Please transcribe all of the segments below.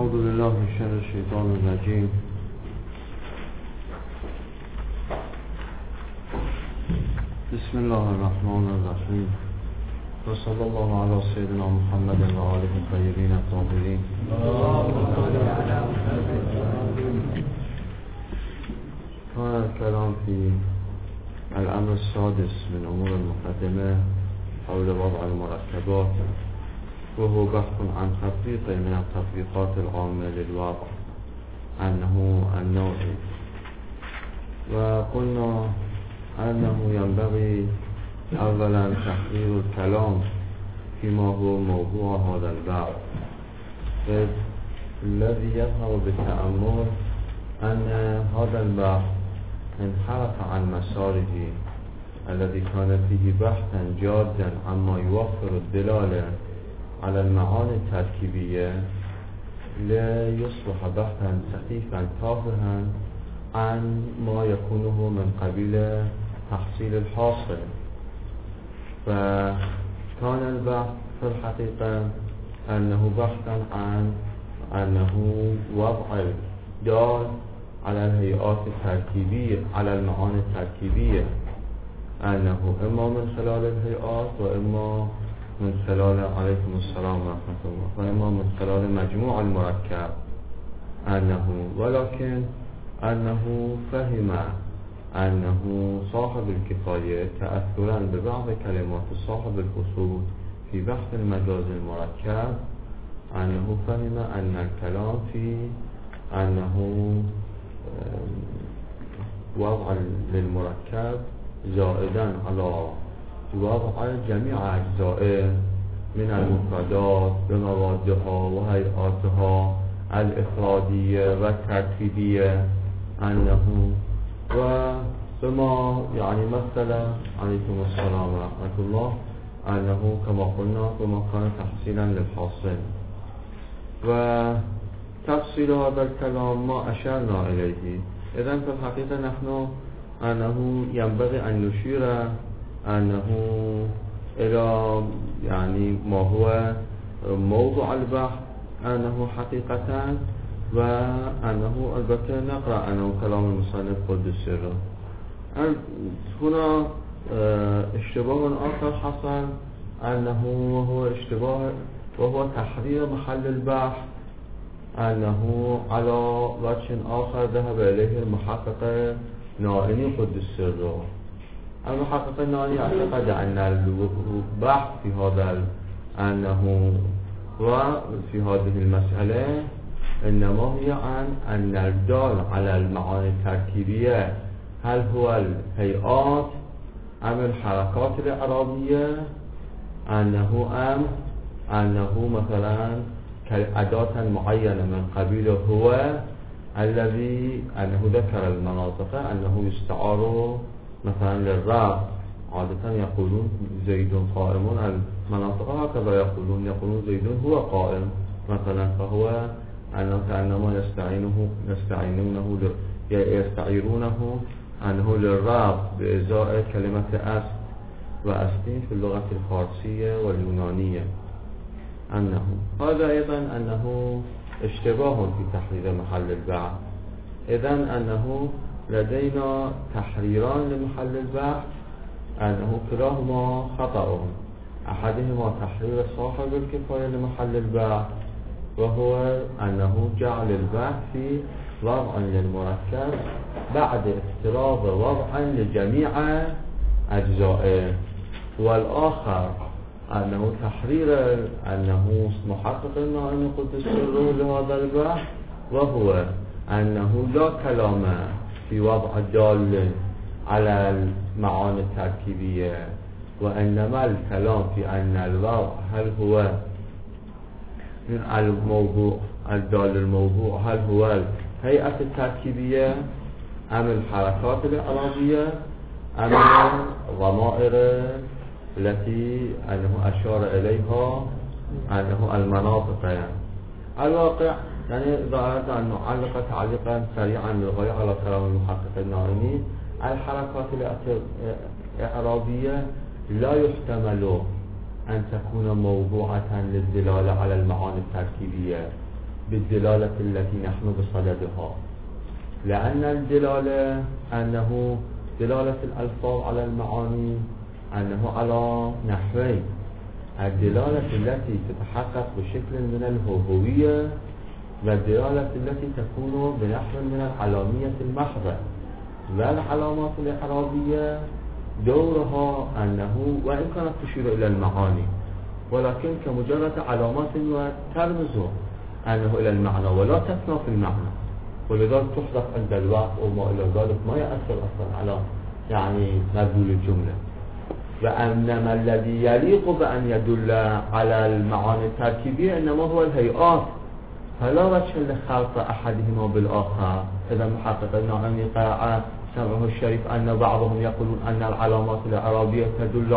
أعوذ بالله من شر الشيطان الرجيم. بسم الله الرحمن الرحيم، وصلى الله على سيدنا محمد وآله الطيبين الطاهرين. كان الكلام في الأمر السادس من أمور المقدمة حول وضع المركبات، وهو بحث عن تطبيق من التطبيقات العامة للوضع، أنه النوعي. وقلنا أنه ينبغي أولا تحرير الكلام فيما هو موضوع هذا البحث. الذي يظهر بالتأمل أن هذا البحث انحرف عن مساره الذي كان فيه بحثا جادا عما يوفر الدلالة على المعاني التركيبية، ليصبح بحثا سخيفا تافها عن ما يكونه من قبيل تحصيل الحاصل. فكان البحث في الحقيقة أنه بحثا عن أنه وضع دال على الهيئات التركيبية، على المعاني التركيبية، أنه إما من خلال الهيئات وإما من خلال عليكم السلام ورحمة الله، وإما من خلال مجموع المركب، ولكن أنه فهم أنه صاحب الكفاية تأثرا ببعض كلمات صاحب الفصول في بحث المجاز المركب، أنه فهم أن الكلام في أنه وضع للمركب زائدا على وضع جميع أجزائه من المفردات بموادها وهيئاتها الإفرادية والترتيبية، أنه وبما مثلا عليكم السلام ورحمة الله، أنه كما قلنا بما كان تحصيلا للحاصل. وتفصيل هذا الكلام ما أشرنا إليه. إذن في الحقيقة نحن أنه ينبغي أن نشير أنه إلى ما هو موضوع البحث، أنه حقيقة، وأنه البته نقرأ أنه كلام المصنف قدس سره. هنا اشتباه آخر حصل، أنه وهو تحرير محل البحث، أنه على وجه آخر ذهب إليه المحقق نائني قدس سره. المحقق النائني يعتقد أن البحث في هذا وفي هذه المسألة إنما هي عن أن الدال على المعاني التركيبية هل هو الهيئات أم الحركات الإعرابية، أنه مثلا أداة معينة من قبيل هو الذي أنه ذكر المناطق أنه يستعار مثلا للرفع. عادة يقولون زيد قائم، المناطق هكذا يقولون زيد هو قائم مثلا، فهو أنه كأنما يستعيرونه أنه للرفع بإزاء كلمة أست وأستين في اللغة الفارسية واليونانية. هذا أيضا أنه اشتباه في تحرير محل البحث. إذن أنه لدينا تحريران لمحل البحث، أنه كلاهما خطأ. أحدهما تحرير صاحب الكفاية لمحل البحث، وهو أنه جعل البحث في وضع للمركب بعد افتراض وضعا لجميع أجزائه. والآخر أنه تحرير أنه محقق النائني قدس سره لهذا البحث، وهو أنه لا كلام في وضع الدال على المعاني التركيبية، وإنما الكلام في أن الوضع هل هو الموضوع الدال الموضوع هل هو الهيئة التركيبية أم الحركات الإعرابية أم الضمائر التي أنه أشار إليها أنه المناطق. الواقع إذا أردت أن نعلق تعليقا سريعا للغاية على كلام المحقق النائني، الحركات الإعرابية لا يحتمل أن تكون موضوعة للدلالة على المعاني التركيبية، بالدلالة التي نحن بصددها، لأن الدلالة أنه دلالة الألفاظ على المعاني أنه على نحوين: الدلالة التي تتحقق بشكل من الهوية، والدلالة التي تكون بنحو من العلامية المحضة. والعلامات الإعرابية دورها أنه وإن كانت تشير إلى المعاني ولكن كمجرد علامات وترمز أنه إلى المعنى ولا تثنى في المعنى، ولذلك تحذف عند الوقت وما إلى ذلك، ما يأثر أصلا على مدلول الجملة. وأنما الذي يليق بأن يدل على المعاني التركيبية إنما هو الهيئات، فلا وجه لخلط أحدهما بالآخر. إذا محقق النعمي قرأ سمعه الشريف أن بعضهم يقولون أن العلامات الإعرابية تدل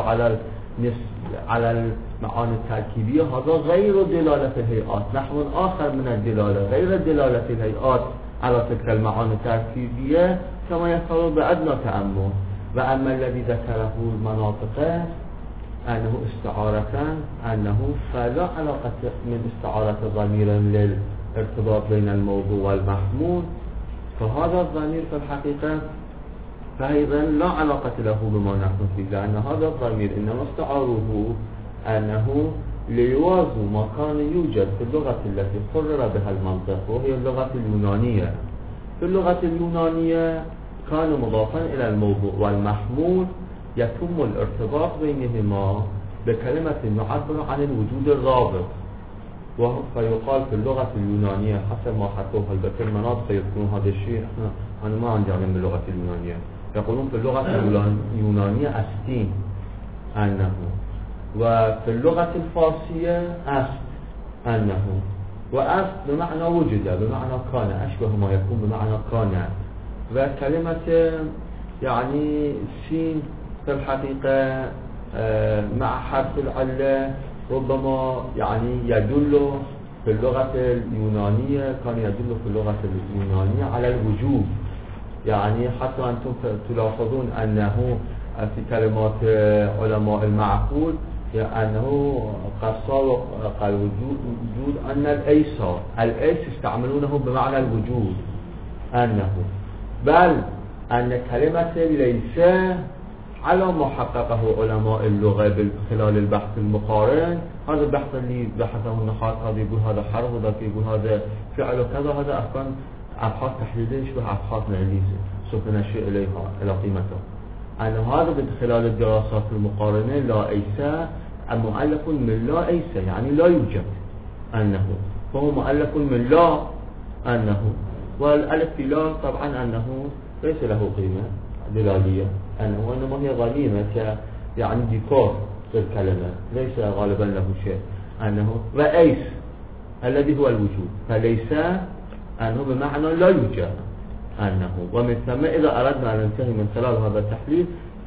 على المعاني التركيبية، هذا غير دلالة الهيئات، نحو آخر من الدلالة غير دلالة الهيئات على تلك المعاني التركيبية كما يفعل بأدنى تأمل. وأما الذي ذكره المناطق أنه استعارة، أنه فلا علاقة من استعارة ضمير للارتباط بين الموضوع والمحمول، فهذا الضمير في الحقيقة فأيضا لا علاقة له بما نحن فيه، لأن هذا الضمير إنما استعاروه أنه ليوازي ما كان يوجد في اللغة التي قرر بها المنطق، وهي اللغة اليونانية. في اللغة اليونانية كان مضافا إلى الموضوع والمحمول يتم الارتباط بينهما بكلمة معبرة عن الوجود الرابط. فيقال في اللغة اليونانية حسب ما حكوه البكر مناطق يذكرون هذا الشيء، أنا ما عندي علم باللغة اليونانية. يقولون في اللغة اليونانية أستين أنه، وفي اللغة الفارسية أست أنه، وأست بمعنى وجد بمعنى كان، أشبه ما يكون بمعنى كان. وكلمة يعني سين في الحقيقة مع حرف العلة ربما يعني يدل في اللغة اليونانية، كان يدل في اللغة اليونانية على الوجوب. يعني حتى أنتم تلاحظون أنه في كلمات علماء المعقول أنه قصار قال وجود أن الأيس يستعملونه بمعنى الوجود أنه، بل أن كلمة ليس على ما حققه علماء اللغة خلال البحث المقارن. هذا البحث اللي بحثه النحاة، هذا يقول هذا حرف وذاك يقول هذا فعل وكذا، هذا أصلا أبحاث تحليلية شبه أبحاث علمية سوف نشير إليها إلى قيمته. أن هذا من خلال الدراسات المقارنة لا أيس مؤلف من لا أيس، يعني لا يوجد أنه، فهو مؤلف من لا أنه، والألف في لا طبعا أنه ليس له قيمة دلالية، أنه إنما هي غنيمة يعني ديكور في الكلمة، ليس غالبا له شيء أنه. وأيس الذي هو الوجود، فليس أنه بمعنى لا يوجد أنه. ومن ثم إذا أردنا أن ننتهي من خلال هذا التحليل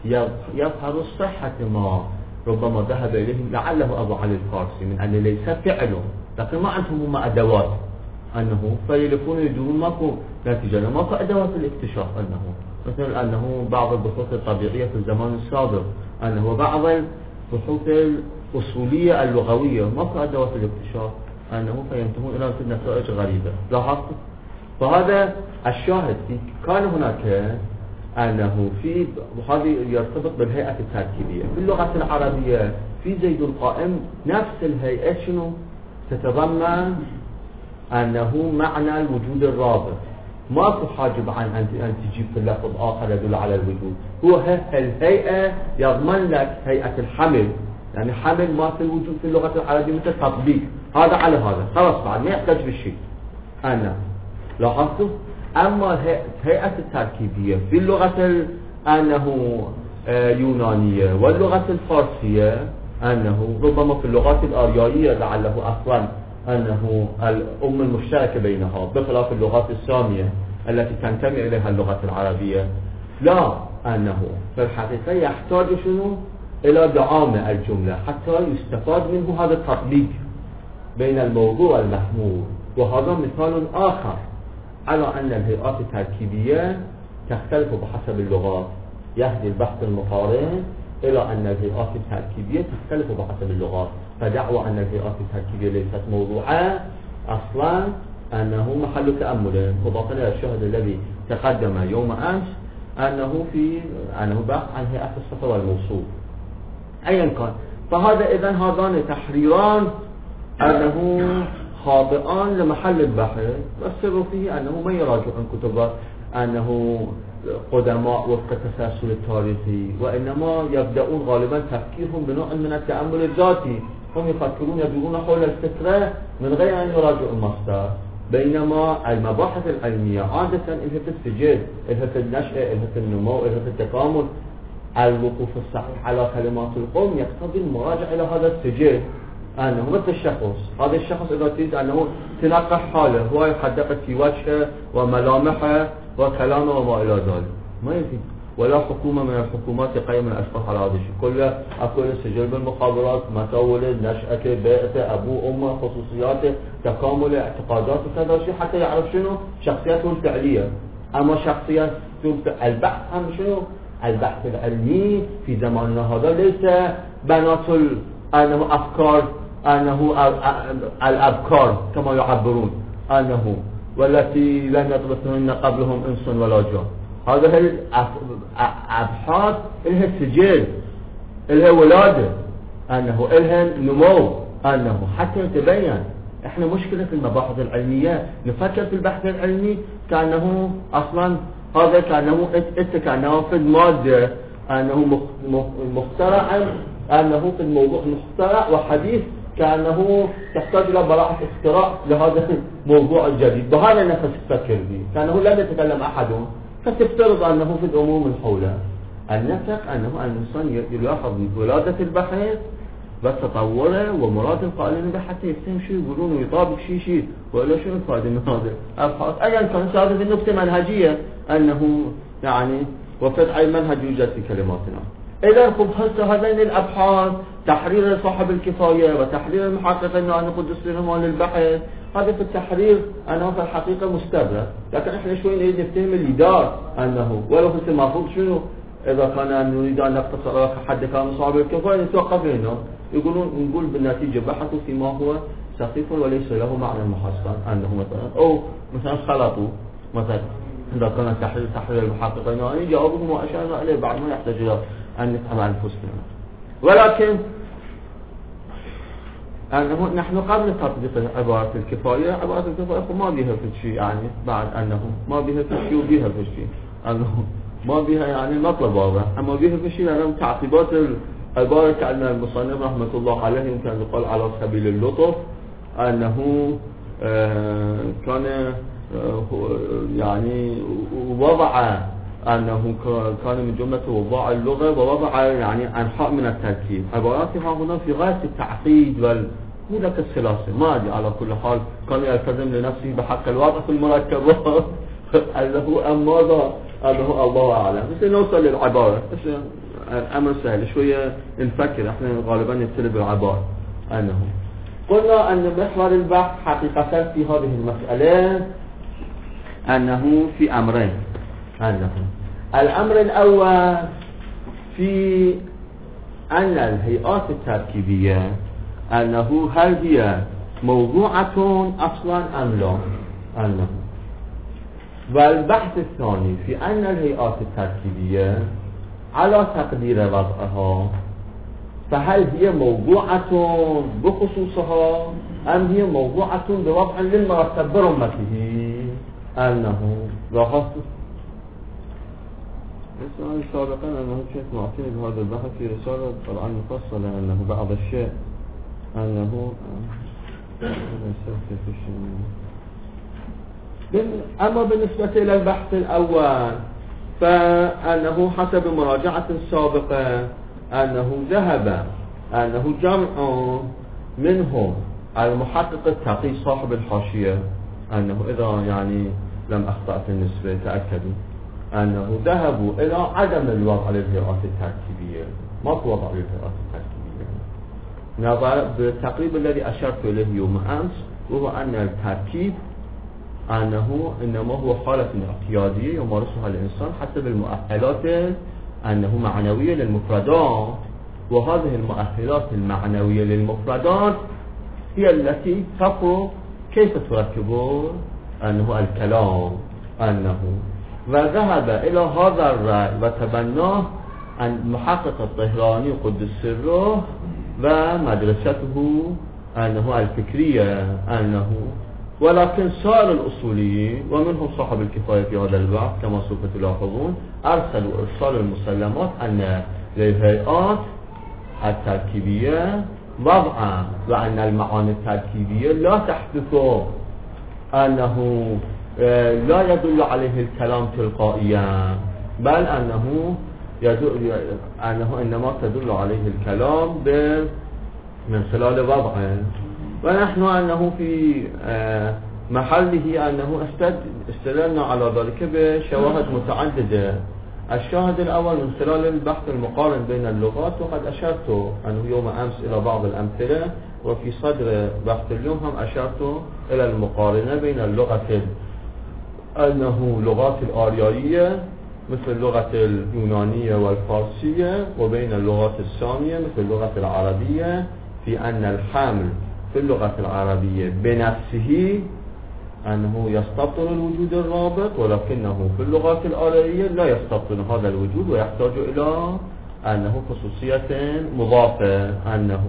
يظهر صحة ما ربما ذهب إليه لعله أبو علي الفارسي من أن ليس فعل، لكن ما عندهم هم أدوات أنه، فيلفون يجون ماكو نتيجة، ماكو أدوات الاكتشاف أنه، مثل أنه بعض البحوث الطبيعية في الزمان السابق أنه، بعض البحوث الأصولية اللغوية ماكو أدوات الاكتشاف أنه، فينتهون إلى نتائج غريبة. لاحظت؟ فهذا الشاهد كان هناك أنه في هذا يرتبط بالهيئة التركيبية في اللغة العربية. في زيد القائم نفس الهيئة شنو تتضمن أنه معنى الوجود الرابط، ماكو حاجب عن أن تجيب في اللفظ آخر يدل على الوجود. هو الهيئة يضمن لك هيئة الحمل، يعني حمل ما في الوجود في اللغة العربية مثل تطبيق، هذا على هذا خلاص بعد ما يحتاج بالشيء أنا. لاحظتوا؟ أما هيئة التركيبية في اللغة أنه يونانية واللغة الفارسية أنه، ربما في اللغات الآريائية لعله أصلا أنه الأم المشتركة بينها بخلاف اللغات السامية التي تنتمي إليها اللغة العربية، لا أنه في الحقيقة يحتاج شنو إلى دعامة الجملة حتى يستفاد منه هذا التطبيق بين الموضوع والمحمول. وهذا مثال آخر على أن الهيئات التركيبية تختلف بحسب اللغات. يهدي البحث المقارن إلى أن الهيئات التركيبية تختلف بحسب اللغات، فدعوى أن الهيئات التركيبية ليست موضوعة أصلا أنه محل تأمل إضافة إلى الشاهد الذي تقدم يوم أمس أنه بحث عن هيئة الصفة والموصول أيا كان. فهذا إذن هذان تحريران أنه خاطئان لمحل البحث، والسر فيه أنه ما يراجعون كتب أنه قدماء وفق التسلسل التاريخي، وإنما يبدأون غالبا تفكيرهم بنوع من التأمل الذاتي. هم يفكرون يدورون حول الفكرة من غير أن يراجعوا المصدر، بينما المباحث العلمية عادة إلها في السجل، إلها في النشأة، إلها في النمو، إلها في التكامل. الوقوف الصحيح على كلمات القوم يقتضي المراجعة إلى هذا السجل، أنه مثل الشخص، هذا الشخص إذا تريد أنه تنقح حاله هو يحدق في وجهه وملامحه وكلامه وما إلى ذلك، ما يفيد. ولا حكومة من الحكومات تقيم الأشخاص على هذا الشيء، كله أكل السجل بالمخابرات، متى ولد، نشأته، بيئته، أبوه، أمه، خصوصياته، تكامله، اعتقاداته، كذا شيء حتى يعرف شنو شخصيته الفعلية. أما شخصية البحث هم شنو؟ البحث العلمي في زماننا هذا ليس بنات أنه أفكار، أنه الأبكار كما يعبرون، أنه والتي لم يطلقهن قبلهم إنس ولا جان. هذا هي الأبحاث، إلها سجل، إلها ولادة، أنه إلها نمو، أنه حتى يتبين. إحنا مشكلة في المباحث العلمية نفكر في البحث العلمي كأنه أصلا هذا كأنه في المادة، أنه مخترع، أنه في الموضوع مخترع وحديث، كأنه تحتاج إلى براءة اختراع لهذا الموضوع الجديد. بهذا النفس تفكر به، كأنه لم يتكلم أحد، فتفترض أنه في الأمور من حوله. النفق أنه الإنسان يلاحظ ولادة البحث وتطوره ومراد القائلين به حتى يفهم شيء يقولون ويطابق شيء ولا شيء الفائدة من هذا الأبحاث. أيضا كانت هذه النقطة منهجية، أنه يعني وفق أي منهج يوجد في كلماتنا. إذا خب هذين الأبحاث، تحرير صاحب الكفاية وتحرير المحقق أنه قدس لهم للبحث، هذا في التحرير أنه في الحقيقة مستبرد. لكن إحنا شوي نريد نفتهم الإدار، أنه ولو في المفروض شنو إذا كان نريد أن نقتصر حد كان صاحب الكفاية نتوقف هنا، نقول بالنتيجة بحثوا فيما هو سخيف وليس له معنى محصن، أنه مثلا خلطوا مثلا إذا كان تحرير المحقق يعني جوابهم وأشارنا إليه بعد ما يحتاج إلى أن نفهم أنفسنا. ولكن أنه نحن قبل تطبيق عبارة الكفاية، عبارة الكفاية ما بيها في شيء، يعني بعد أنه ما بيها في شيء وبيها في شيء، أنه ما بيها يعني مطلب واضح، أما بيها في شيء لأنه تعقيبات العبارة كأن المصنف رحمة الله عليه يمكن أن يقال على سبيل اللطف، أنه كان يعني وضع أنه كان من جملة وضع اللغة ووضع يعني أنحاء من التركيب. عباراتها هنا في غاية التعقيد مو لك السلاسل، ما أدري، على كل حال كان يلتزم لنفسه بحق الوضع في المركبات أنه ماذا أنه الله أعلم. بس نوصل للعبارة، بس الأمر سهل شوية نفكر، احنا غالبا نبتدي بالعبارة. أنه قلنا أن محور البحث حقيقة في هذه المسألة أنه في أمرين. الأمر الأول في أن الهيئات التركيبية أنه هل هي موضوعة أصلا أم لا، أنه. والبحث الثاني في أن الهيئات التركيبية على تقدير وضعها فهل هي موضوعة بخصوصها أم هي موضوعة بوضع للمرتب برمته، أنه لاحظت السؤال سابقا أنه شيء معطيني بهذا البحث في رسالة طبعا مفصلة، أنه بعض الشيء أنه أما بالنسبة إلى البحث الأول فأنه حسب مراجعة سابقة أنه ذهب أنه جمع منهم المحقق التقي صاحب الحاشية، أنه إذا يعني لم أخطأ في النسبة تأكدوا أنه ذهبوا إلى عدم الوضع للهيئات التركيبية، ما وضع للهيئات التركيبية نظر بالتقريب الذي أشرت إليه يوم أمس، وهو أن التركيب أنه إنما هو حالة اعتيادية يمارسها الإنسان حسب المؤهلات أنه معنوية للمفردات، وهذه المؤهلات المعنوية للمفردات هي التي تفرض كيف تركب أنه الكلام أنه، وذهب إلى هذا الرأي وتبناه عن محقق الطهراني قدس سره ومدرسته أنه الفكرية أنه، ولكن سائر الأصوليين ومنهم صاحب الكفاية في هذا البحث كما سوف تلاحظون أرسلوا إرسال المسلمات أن للهيئات التركيبية وضعا، وأن المعاني التركيبية لا تحدث، أنه لا يدل عليه الكلام تلقائيا، بل أنه إنما تدل عليه الكلام من خلال وضعه. ونحن أنه في محله أنه استدلنا على ذلك بشواهد متعددة. الشاهد الأول من خلال البحث المقارن بين اللغات، وقد أشرت أنه يوم أمس إلى بعض الأمثلة، وفي صدر بحث اليوم هم أشرت إلى المقارنة بين اللغة أنه لغات الآريائية مثل اللغة اليونانية والفارسية، وبين اللغات السامية مثل اللغة العربية، في أن الحمل في اللغة العربية بنفسه أنه يستبطن الوجود الرابط، ولكنه في اللغات الآريائية لا يستبطن هذا الوجود ويحتاج إلى أنه خصوصية مضافة أنه.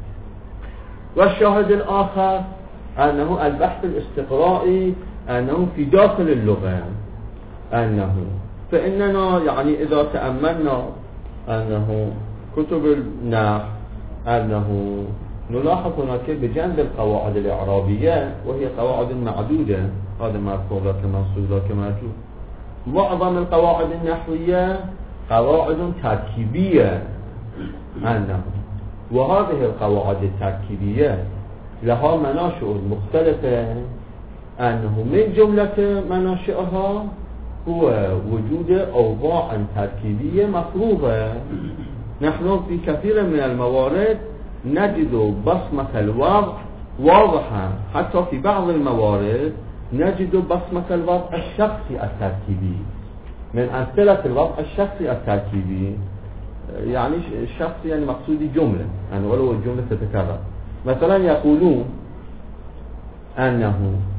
والشاهد الآخر أنه البحث الاستقرائي أنه في داخل اللغة أنه، فإننا يعني إذا تأملنا أنه كتب النحو أنه نلاحظ هناك بجانب القواعد الإعرابية، وهي قواعد معدودة، هذا مرفوع ذاك منصوب ذاك مرفوع، معظم القواعد النحوية قواعد تركيبية أنه، وهذه القواعد التركيبية لها مناشئ مختلفة، أنه من جملة مناشئها هو وجود أوضاع تركيبية مفروضة. نحن في كثير من الموارد نجد بصمة الوضع واضحة، حتى في بعض الموارد نجد بصمة الوضع الشخصي التركيبي. من أمثلة الوضع الشخصي التركيبي يعني الشخصي يعني مقصودي جملة، يعني ولو الجملة تتكرر. مثلا يقولون أنه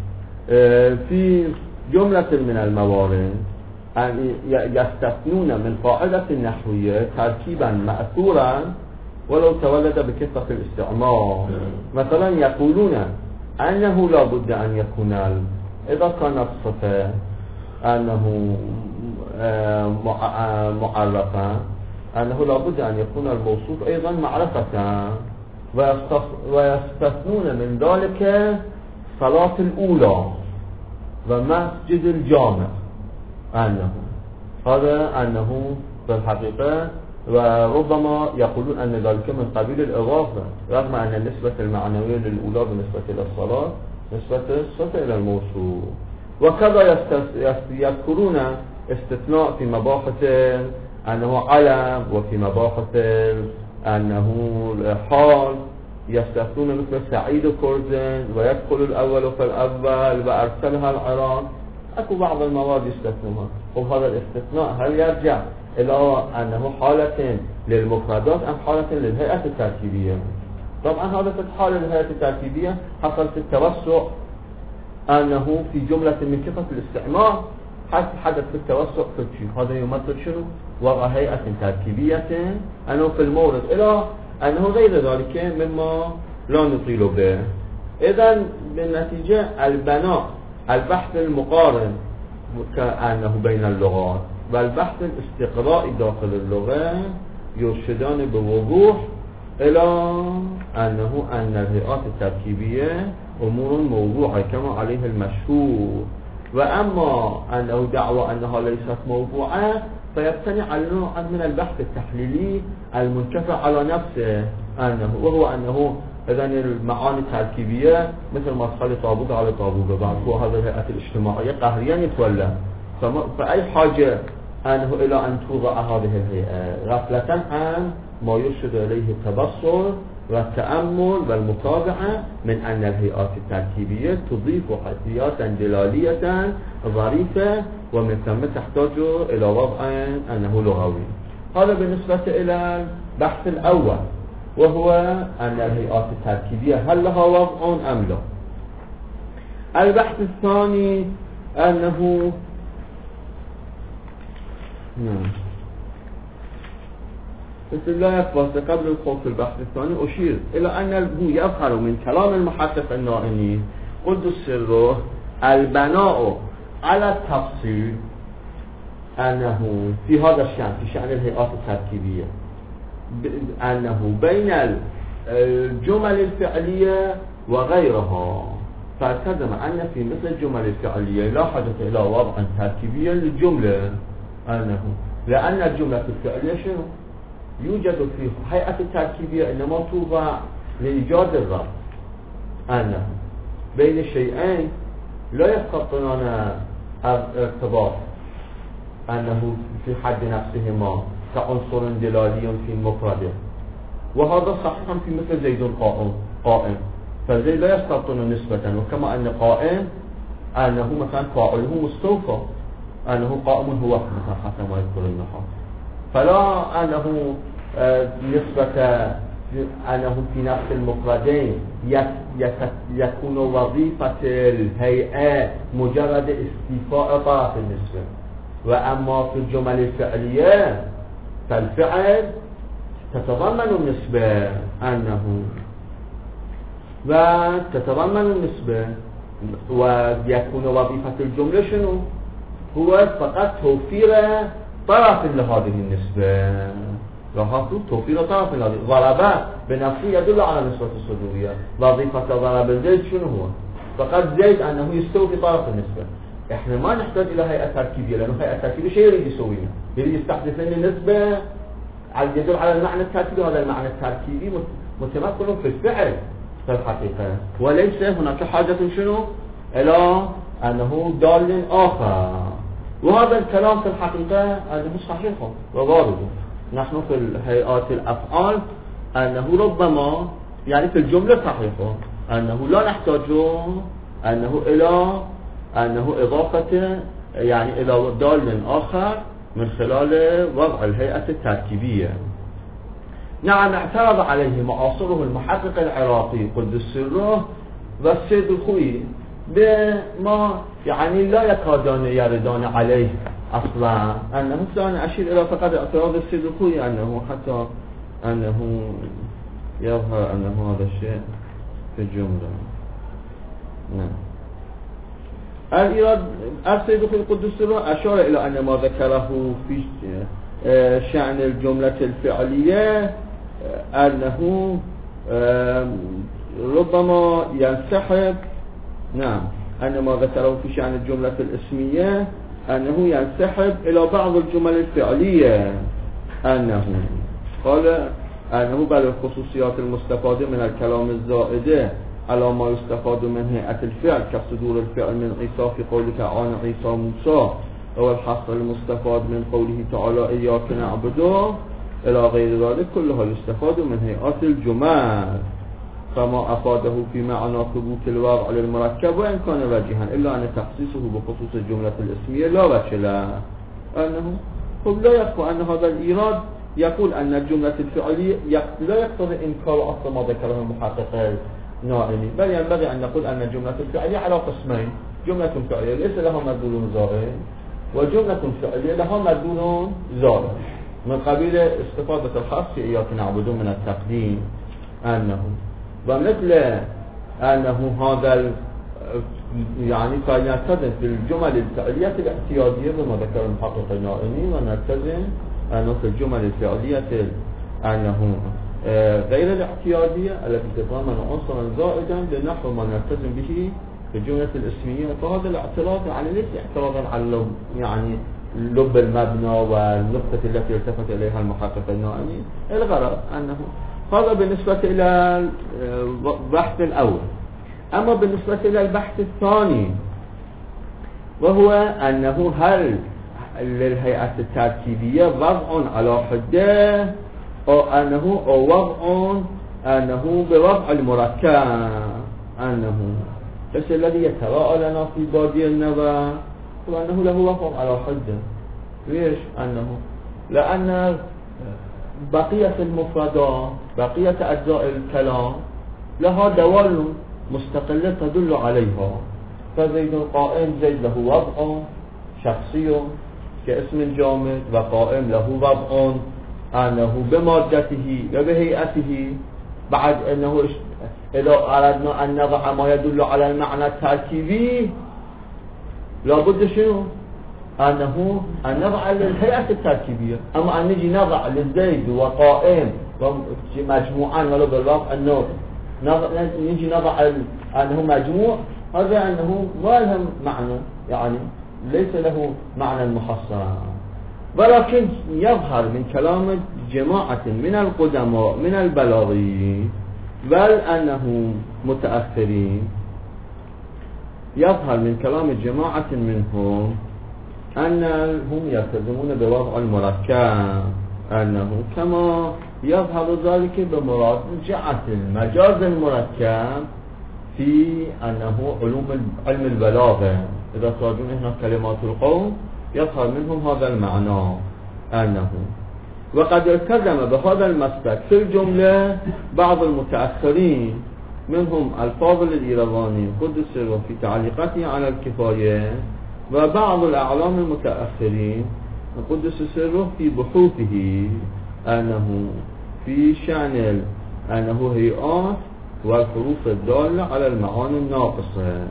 في جملة من الموارد أن يستثنون من قاعدة النحوية تركيبا مأثورا ولو تولد بكثرة الاستعمال. مثلا يقولون أنه لا بد أن يكون إذا كانت الصفة أنه معرفة، أنه لا بد أن يكون الموصوف أيضا معرفة، ويستثنون من ذلك صلاة الأولى ومسجد الجامع، أنه هذا أنه في الحقيقة، وربما يقولون أن ذلك من قبيل الإضافة، رغم أن النسبة المعنوية للأولى بالنسبة إلى الصلاة نسبة الصفة إلى الموصوف. وكذا يذكرون استثناء في مباحث أنه علم، وفي مباحث أنه حال يستثنون مثل سعيد كرزن ويدخل الأول في الأول وأرسلها العراق. أكو بعض المواد يستثنونها. وهذا الاستثناء هل يرجع إلى أنه حالة للمفردات أم حالة للهيئة التركيبية؟ طبعا هذا في حالة للهيئة التركيبية حصل في التوسع، أنه في جملة من كثرة الاستعمال حدث في التوسع في الشيء. هذا يمثل شنو؟ وضع هيئة تركيبية أنه في المورد، إلى أنه غير ذلك مما لا نطيل به. إذن بالنتيجة البناء البحث المقارن كأنه بين اللغات والبحث الاستقرائي داخل اللغة يرشدان بوضوح إلى أن الهيئات التركيبية أمور موضوعة كما عليه المشهور، وأما أنه دعوى أنها ليست موضوعة فيبتني على نوع من البحث التحليلي المنكفى على نفسه، وهو أنه إذن المعاني التركيبية مثل ما تخلي طابوق على طابوق، بعد هو هذا الهيئة الاجتماعية قهريا يتولى، فأي حاجة أنه إلى أن توضع هذه الهيئة غفلة عن ما يرشد إليه التبصر والتأمل والمتابعة من أن الهيئات التركيبية تضيف حيثياتا دلالية ظريفة، ومن ثم تحتاج إلى وضع أنه لغوي. هذا بالنسبة إلى البحث الأول، وهو أن الهيئات التركيبية هل لها وضع أم لا. البحث الثاني أنه بس لا يكفى قبل الخوض في البحث الثاني أشير إلى أنه يظهر من كلام المحقق النائني قدس سره البناء على التفصيل أنه في هذا الشأن في شأن الهيئات التركيبية أنه بين الجمل الفعلية وغيرها، فالتزم أن في مثل الجمل الفعلية لا حاجة إلى وضع تركيبية للجملة، أنه لأن الجملة الفعلية شنو؟ يوجد في هيئة التركيبية إنما توضع لإيجاد الربط، أنه بين الشيئين لا يستطيعون ارتباط، أنه في حد نفسهما كعنصر دلالي في مفرده، وهذا صحيحا في مثل زيد قائم، فزيد لا يستطيع نسبة، وكما أن قائم أنه مثلا فاعله مستوفى، أنه قائم هو مثلا حتى ما يذكر النحو، فلا أنه نسبة أنه في نفس المفردين يكون وظيفة الهيئة مجرد استيفاء طرف النسبة، وأما في الجمل الفعلية فالفعل تتضمن النسبة أنه وتتضمن النسبة، ويكون وظيفة الجملة شنو؟ هو فقط توفير طرف لهذه النسبة، لاحظتوا توفير طرف لهذه. ضرب بنفسه يدل على نسبة الصدورية، وظيفة ضرب زيد شنو هو؟ فقط زيد أنه يستوفي طرف النسبة. احنا ما نحتاج إلى هيئة تركيبية، لأنه هيئة تركيبية شيء يريد يسويه، يريد يستحدث لنا نسبة يدل على المعنى التركيبي، هذا المعنى التركيبي متمثل في الفعل في الحقيقة، وليس هناك حاجة شنو؟ إلى أنه دال آخر. وهذا الكلام في الحقيقة أنه صحيح ووارد. نحن في الهيئات الأفعال أنه ربما يعني في الجملة صحيح أنه لا نحتاج أنه إلى أنه إضافة يعني إلى دال آخر من خلال وضع الهيئة التركيبية. نعم، اعترض عليه معاصره المحقق العراقي قدس سره والسيد الخوئي بما يعني لا يكادان يردان عليه أصلا، أنه أنا أشير إلى فقط اعتراض السيد الخوئي أنه حتى أنه يظهر أنه هذا الشيء في الجملة. نعم. السيد الخوئي قدس سره أشار إلى أن ما ذكره في شأن الجملة الفعلية أنه ربما ينسحب. نعم، أن ما ذكره في شأن الجملة الاسمية أنه ينسحب إلى بعض الجمل الفعلية، أنه قال أنه بل الخصوصيات المستفادة من الكلام الزائدة على ما يستفاد من هيئة الفعل كصدور الفعل من عيسى في قولك عن عيسى موسى، أو الحصر المستفاد من قوله تعالى إياك نعبد إلى غير ذلك، كلها يستفاد من هيئات الجمل، فما أفاده في معنى ثبوت الوضع للمركب وإن كان وجها، إلا أن تخصيصه بخصوص الجملة الاسمية لا وجه له. أنه لا يخفى أن هذا الإيراد يقول أن الجملة الفعلية لا يقتضي إنكار أصل ما ذكره المحقق النائني، بل ينبغي أن نقول أن الجملة الفعلية على قسمين: جملة فعلية ليس لها مدلول زائد، وجملة فعلية لها مدلول زائد، من قبيل استفادة الخاص في إياك نعبد من التقديم، أنه ومثل أنه هذا يعني فلنلتزم في الجمل الفعلية الاعتيادية بما ذكر المحقق النائني، ونلتزم أنه في الجمل الفعلية أنه غير الاعتيادية التي تتضمن عنصرا زائدا لنحو ما نلتزم به في الجملة الاسمية. فهذا الاعتراض يعني ليس اعتراضا على يعني لب المبنى والنقطة التي التفت إليها المحقق النائني، الغرض أنه هذا بالنسبة إلى البحث الأول. أما بالنسبة إلى البحث الثاني، وهو أنه هل للهيئة التركيبية وضع على حده أو أنه وضع أنه بوضع المركب، أنه بس الذي يتراءى لنا في بادي النظر هو أنه له وضع على حده. ليش؟ أنه لأن بقية المفردات بقية أجزاء الكلام لها دوال مستقلة تدل عليها، فزيد قائم، زيد له وضع شخصي كاسم جامد، وقائم له وضع أنه بمادته وبهيئته. بعد أنه إذا أردنا أن نضع ما يدل على المعنى التركيبي لابد شنو؟ أنه أن نضع للهيئة التركيبية. أما أن نجي نضع للزيد وقائم مجموعا ولو بالواقع أنه نجي نضع أنه مجموع، هذا أنه ما له معنى، يعني ليس له معنى محصرا. ولكن يظهر من كلام جماعة من القدماء من البلاغيين بل أنه متأخرين، يظهر من كلام جماعة منهم أنهم يلتزمون بوضع المركب، أنه كما يظهر ذلك بمراجعة المجاز المركب في أنه علم البلاغة. إذا تراجعون هنا كلمات القوم يظهر منهم هذا المعنى، أنه وقد التزم بهذا المسلك في الجملة بعض المتأخرين منهم الفاضل الإيرواني قدس سره في تعليقاته على الكفاية، وبعض الأعلام المتأخرين قدس سره في بحوثه أنه في شأن أنه هيئات والحروف الدالة على المعاني الناقصة.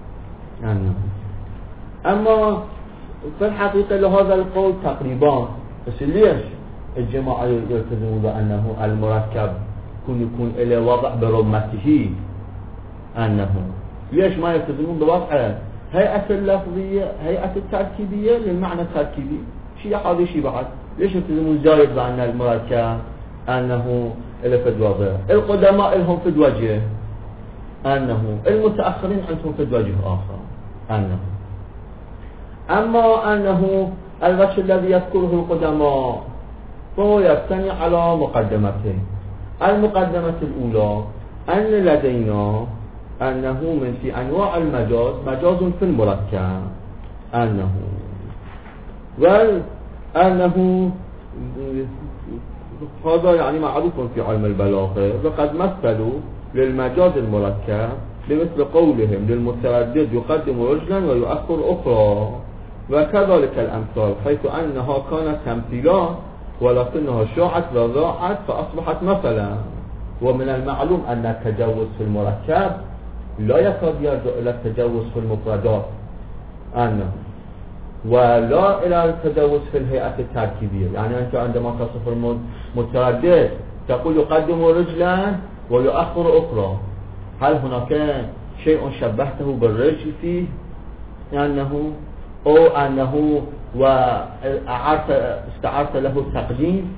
أما في الحقيقة لهذا القول تقريبا، بس ليش الجماعة يلتزمون بأنه المركب يكون إلى وضع برمته؟ أنه ليش ما يلتزمون بوضع هيئة اللفظية هيئة التركيبية للمعنى التركيبي؟ شيء هذا شيء بعد. ليش يلتزمون زايد بأن المركب أنه إلى فد وضع؟ القدماء لهم فد وجه، أنه المتأخرين عندهم فد وجه آخر. أنه أما أنه الوجه الذي يذكره القدماء فهو يبتني على مقدمتين. المقدمة الأولى أن لدينا أنه من في أنواع المجاز مجاز في المركب، وأنه هذا يعني معروف في علم البلاغة، وقد مثلوا للمجاز المركب بمثل قولهم للمتردد يقدم رجلا ويؤخر أخرى، وكذلك الأمثال حيث أنها كانت تمثيلا ولكنها شاعت وضاعت فأصبحت مثلا. ومن المعلوم أن التجاوز في المركب لا يكاد يرجع إلى التجاوز في المفردات، ولا إلى التجاوز في الهيئة التركيبية. يعني أنت عندما تصف المتردد تقول يقدم رجلا ويؤخر أخرى، هل هناك شيء شبهته بالرجل فيه؟ أو أنه استعرت له التقديم،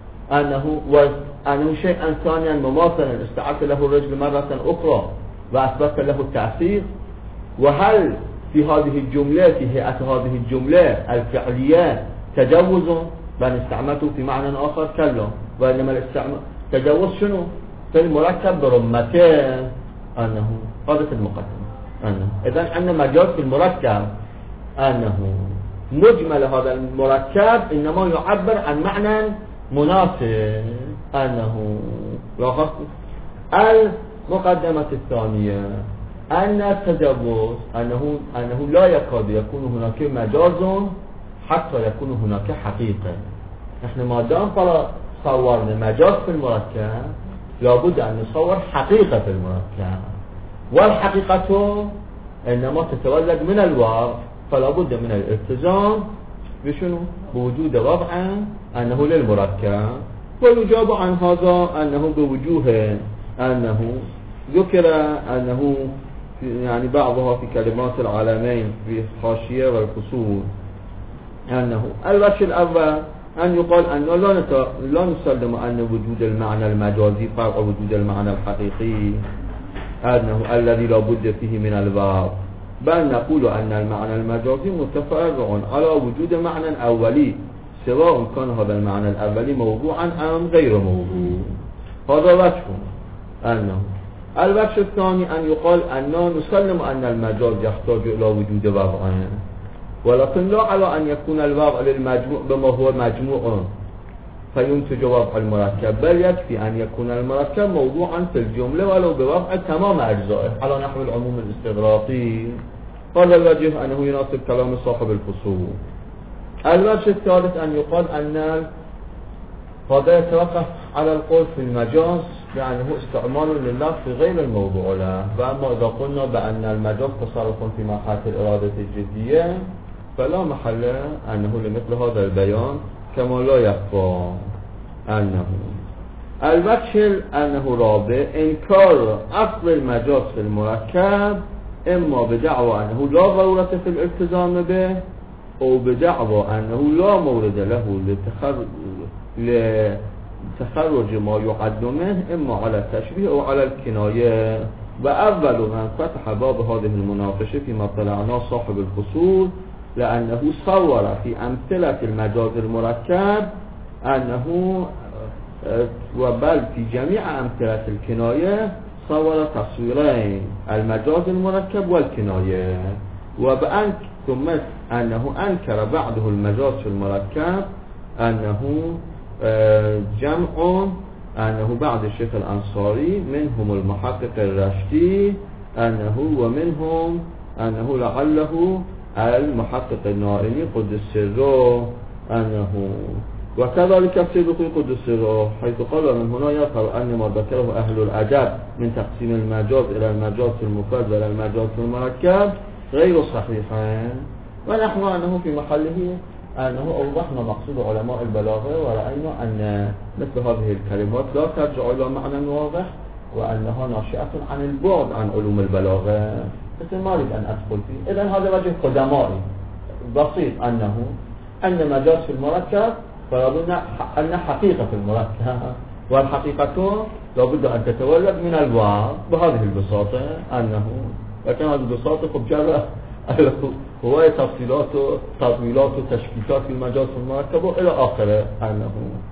وأنه شيئا ثانيا مماثلا استعرت له الرجل مرة أخرى وأثبت له التأثير. وهل في هذه الجملة في هيئة هذه الجملة الفعلية تجاوز بل استعملته في معنى آخر؟ كلا. وإنما تجاوز شنو؟ في المركب برمتين، أنه هذا في المقدمة. إذن عندنا مجاز في المركب أنه مجمل هذا المركب إنما يعبر عن معنى مناسب. أنه لاحظت المقدمة الثانية أن التجاوز أنه لا يكاد يكون هناك مجاز حتى يكون هناك حقيقة. نحن ما دام صورنا مجاز في المركب لابد أن نصور حقيقة في المركب، والحقيقة إنما تتولد من الواقع، فلا بد من الالتزام بشنو؟ بوجود وضع أنه للمركب. ويجاب عن هذا أنه بوجوه أنه ذكر أنه يعني بعضها في كلمات العالمين في الحاشية والفصول، أنه الوجه الأول أن يقال أنه لا نسلم أن وجود المعنى المجازي فرق وجود المعنى الحقيقي، أنه الذي لا بد فيه من الواو، بل نقول أن المعنى المجازي متفرع على وجود معنى أولي سواء كان هذا المعنى الأولي موضوعا أم غير موضوع. هذا وجه. أنه الوجه الثاني أن يقال أنه نسلم أن المجاز يحتاج إلى وجود وضع، ولكن لا على أن يكون الوضع للمجموع بما هو مجموع فينتج وضع المركب، بل يكفي أن يكون المركب موضوعا في الجملة ولو بوضع تمام أجزائه على نحو العموم الاستغراقي. هذا الوجه أنه يناسب كلام صاحب الفصول. الوجه الثالث أن يقال أن هذا يتوقف على القول في المجاز بأنه استعمال لللفظ غير الموضوع له، وأما إذا قلنا بأن المجاز تصرف في محل الإرادة الجدية فلا محل أنه لمثل هذا البيان، كما لا يخفى أنه الوجه أنه رابع إنكار أصل المجاز في المركب، إما بدعوى أنه لا ضرورة في الالتزام به، أو بدعوى أنه لا مورد له لتخرج ما يعد منه إما على التشبيه أو على الكناية. وأول من فتح باب هذه المناقشة فيما طلعنا صاحب الفصول، لأنه صور في أمثلة المجاز المركب أنه وبل في جميع أمثلة الكناية صور تصويرين، المجاز المركب والكناية. ثم أنه أنكر بعده المجاز في المركب أنه جمع، أنه بعد الشيخ الأنصاري منهم المحقق الرشدي أنه، ومنهم أنه لعله المحقق النائمي قدس سره أنه، وكذلك السيدخي قدس سره حيث قال من هنا يظهر أن ما ذكره أهل الأدب من تقسيم المجاز إلى المجاز المفرد وإلى المجاز المركب غير صحيحين، ونحن أنه في محله أنه أوضحنا مقصود علماء البلاغة، ورأينا أن مثل هذه الكلمات لا ترجع إلى معنى واضح، وأنها ناشئة عن البعد عن علوم البلاغة، بس ما أريد أن أدخل فيه. إذن هذا وجه قدمائي بسيط، أن مجاز في المركب فلابد أن حقيقة في المركب، والحقيقة لابد أن تتولد من الوعظ بهذه البساطة أنه، لكن هذه البساطة خب جرى هو تفصيلات وتشكيكات في المجاز المركب إلى آخره. أنه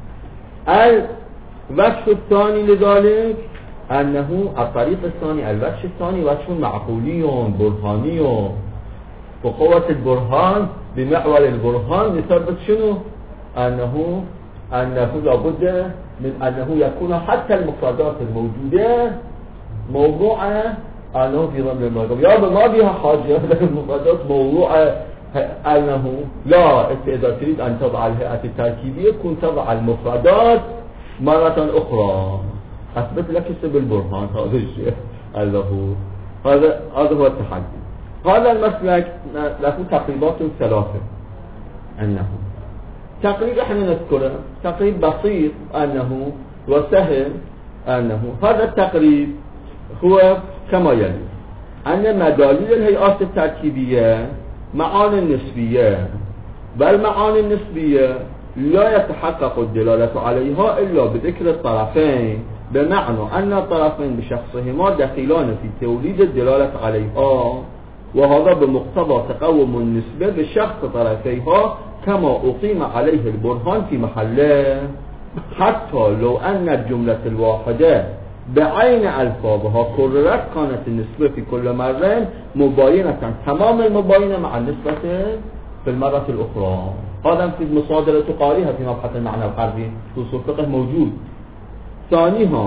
الوجه الثاني لذلك أنه الطريق الثاني، الوجه الثاني وجه معقولي برهاني، وقوة البرهان بمحور البرهان يثبت شنو؟ أنه لابد من أنه يكون حتى المفردات الموجودة موضوعة أنه في ضمن المركب، يا ما بها حاجة المفردات موضوعة، أنه لا، إذا تريد أن تضع الهيئة التركيبية كن تضع المفردات مرة أخرى، أثبت لك اسم البرهان. هذا الشيء هذا هو التحدي. هذا المسلك له تقريبات ثلاثة، أنه تقريب احنا نذكره تقريب بسيط أنه وسهل، أنه هذا التقريب هو كما يلي: أن مداليل الهيئات التركيبية معاني نسبية، بل معاني النسبية لا يتحقق الدلالة عليها إلا بذكر الطرفين، بمعنى أن الطرفين بشخصهما دخيلان في توليد الدلالة عليها، وهذا بمقتضى تقوم النسبة بشخص طرفيها كما أقيم عليه البرهان في محله، حتى لو أن الجملة الواحدة بعين ألفاظها كررت كانت النسبة في كل مرة مباينة تمام المباينة مع النسبة في المرة الأخرى. هذا في المصادر تقاريها في مبحث المعنى الحرفي في أصول الفقه موجود. ثانيها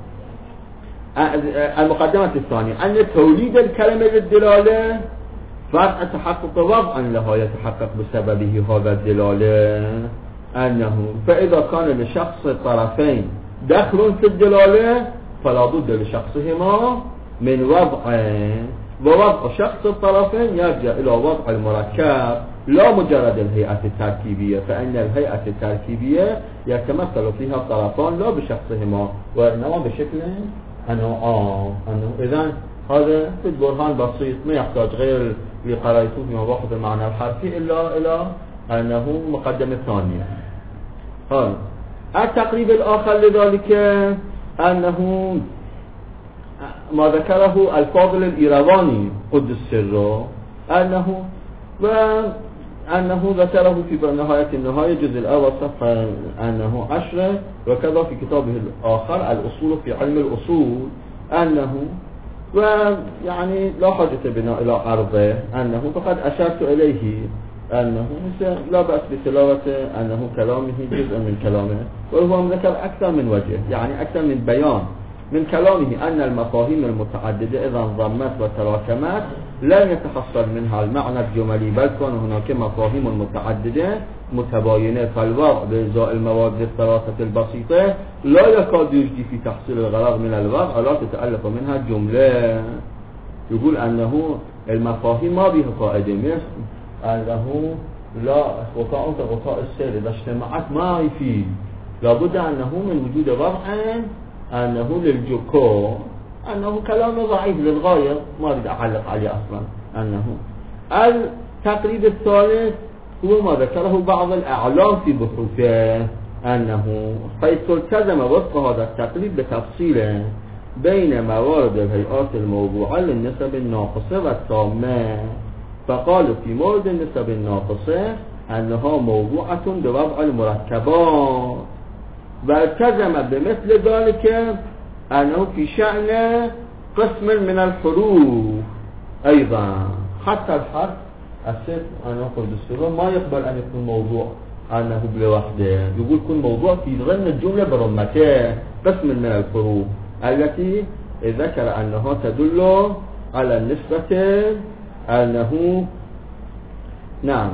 المقدمة الثانية أن توليد الكلمة للدلالة فرع تحقق وضعا لها يتحقق بسببه هذا الدلالة، أنه فإذا كان لشخص الطرفين دخل في الدلالة فلا بد لشخصهما من وضعين، ووضع شخص الطرفين يرجع إلى وضع المركب لا مجرد الهيئة التركيبية، فإن الهيئة التركيبية يتمثل فيها الطرفان لا بشخصهما وإنما بشكل أنه إذن هذا في البرهان بسيط، ما يحتاج غير لقراءته في مباحث المعنى الحرفي إلا إلى أنه مقدمة ثانية. التقريب الآخر لذلك أنه ما ذكره الفاضل الإيرواني قدس سره، أنه ذكره في نهاية النهاية الجزء الأول صفحة 10، وكذا في كتابه الآخر الأصول في علم الأصول، أنه ويعني لا حاجة بنا إلى عرضه، أنه فقد أشرت إليه أنه لا بأس بتلاوة أنه كلامه جزء من كلامه، وهو ذكر أكثر من وجه، يعني أكثر من بيان من كلامه أن المفاهيم المتعددة إذا انضمت وتراكمت لم يتحصل منها المعنى الجملي، بل كان هناك مفاهيم متعددة متباينة، فالوضع بإزاء المواد الثلاثة البسيطة لا يكاد يجدي في تحصيل الغرض من الوضع لا تتألف منها الجملة. يقول أنه المفاهيم ما بها قاعدة، مثل أنه لا غطاء السير إذا اجتمعت ما يفيد، لابد أنه من وجود وضع أنه للجوكو، أنه كلام ضعيف للغاية ما أريد أعلق عليه أصلا. أنه التقريب الثالث هو ما ذكره بعض الأعلام في بحوثه، أنه حيث التزم وفق هذا التقريب بتفصيله بين موارد الهيئات الموضوعة للنسب الناقصة والتامة، فقالوا في مورد النسب الناقصة أنها موضوعة بوضع المركبات، والتزم بمثل ذلك أنه في شأن قسم من الحروف أيضا، حتى الحرف السر أنه قد السر ما يقبل أن يكون موضوع أنه بلوحده، يقول كن موضوع في ضمن الجملة برمته قسم من الحروف التي ذكر أنها تدل على النسبة، أنه نعم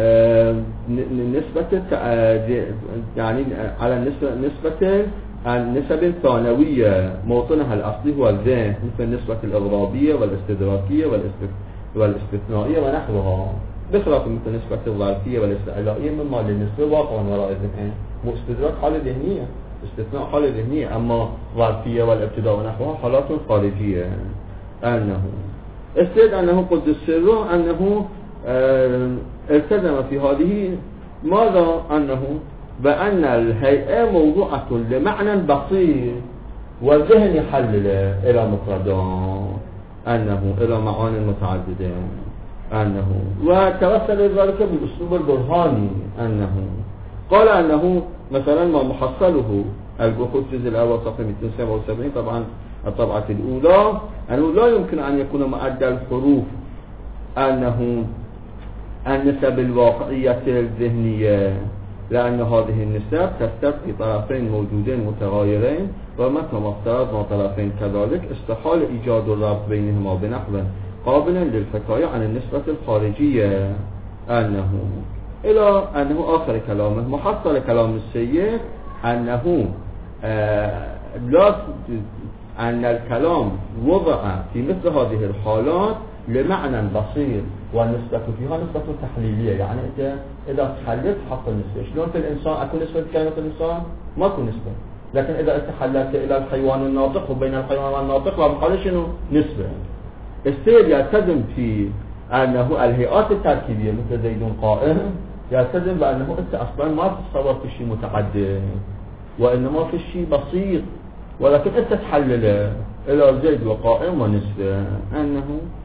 نسبة يعني على النسب الثانوية موطنها الأصلي هو الذهن، مثل النسبة الإضرابية والاستدراكية والاستثنائية ونحوها، بخلاف مثل نسبة الظرفية والاستعلائية مما للنسبة واقعا وراء الذهن، استدراك حالة ذهنية، استثناء حالة ذهنية، أما ظرفية والابتداء ونحوها حالات خارجية. أنه استد أنه قد السر أنه التزم في هذه ماذا؟ أنه بأن الهيئة موضوعة لمعنى بسيط والذهن يحلله إلى مفردات، أنه إلى معاني متعددة، أنه وتوصل ذلك بالأسلوب البرهاني، أنه قال أنه مثلا ما محصله البحوث الجزء الأول صفحة 277 طبعا الطبعة الأولى، أنه لا يمكن أن يكون مؤدى الحروف أنه النسب الواقعية الذهنية، لأن هذه النسب تستدعي طرفين موجودين متغايرين، ومتى ما افترضنا طرفين كذلك استحال إيجاد الربط بينهما بنحو قابل للحكاية عن النسبة الخارجية. أنه إلى أنه آخر كلامه محصل كلام السيد أنه لا أن الكلام وضع في مثل هذه الحالات لمعنى بسيط، والنسبة فيها نسبة تحليلية، يعني أنت إذا تحللت حق النسبة شلون في الإنسان أكون نسبة كائنات الإنسان ما أكون نسبة، لكن إذا أنت حللت إلى الحيوان الناطق وبين الحيوان والناطق وبقال شنو نسبة. السيد يلتزم في أنه الهيئات التركيبية مثل زيد قائم يلتزم بأنه أنت أصلا ما تتصور في شيء متعدد وإنما في شيء بسيط، ولكن أنت تحلله إلى زيد وقائم ونسبة. أنه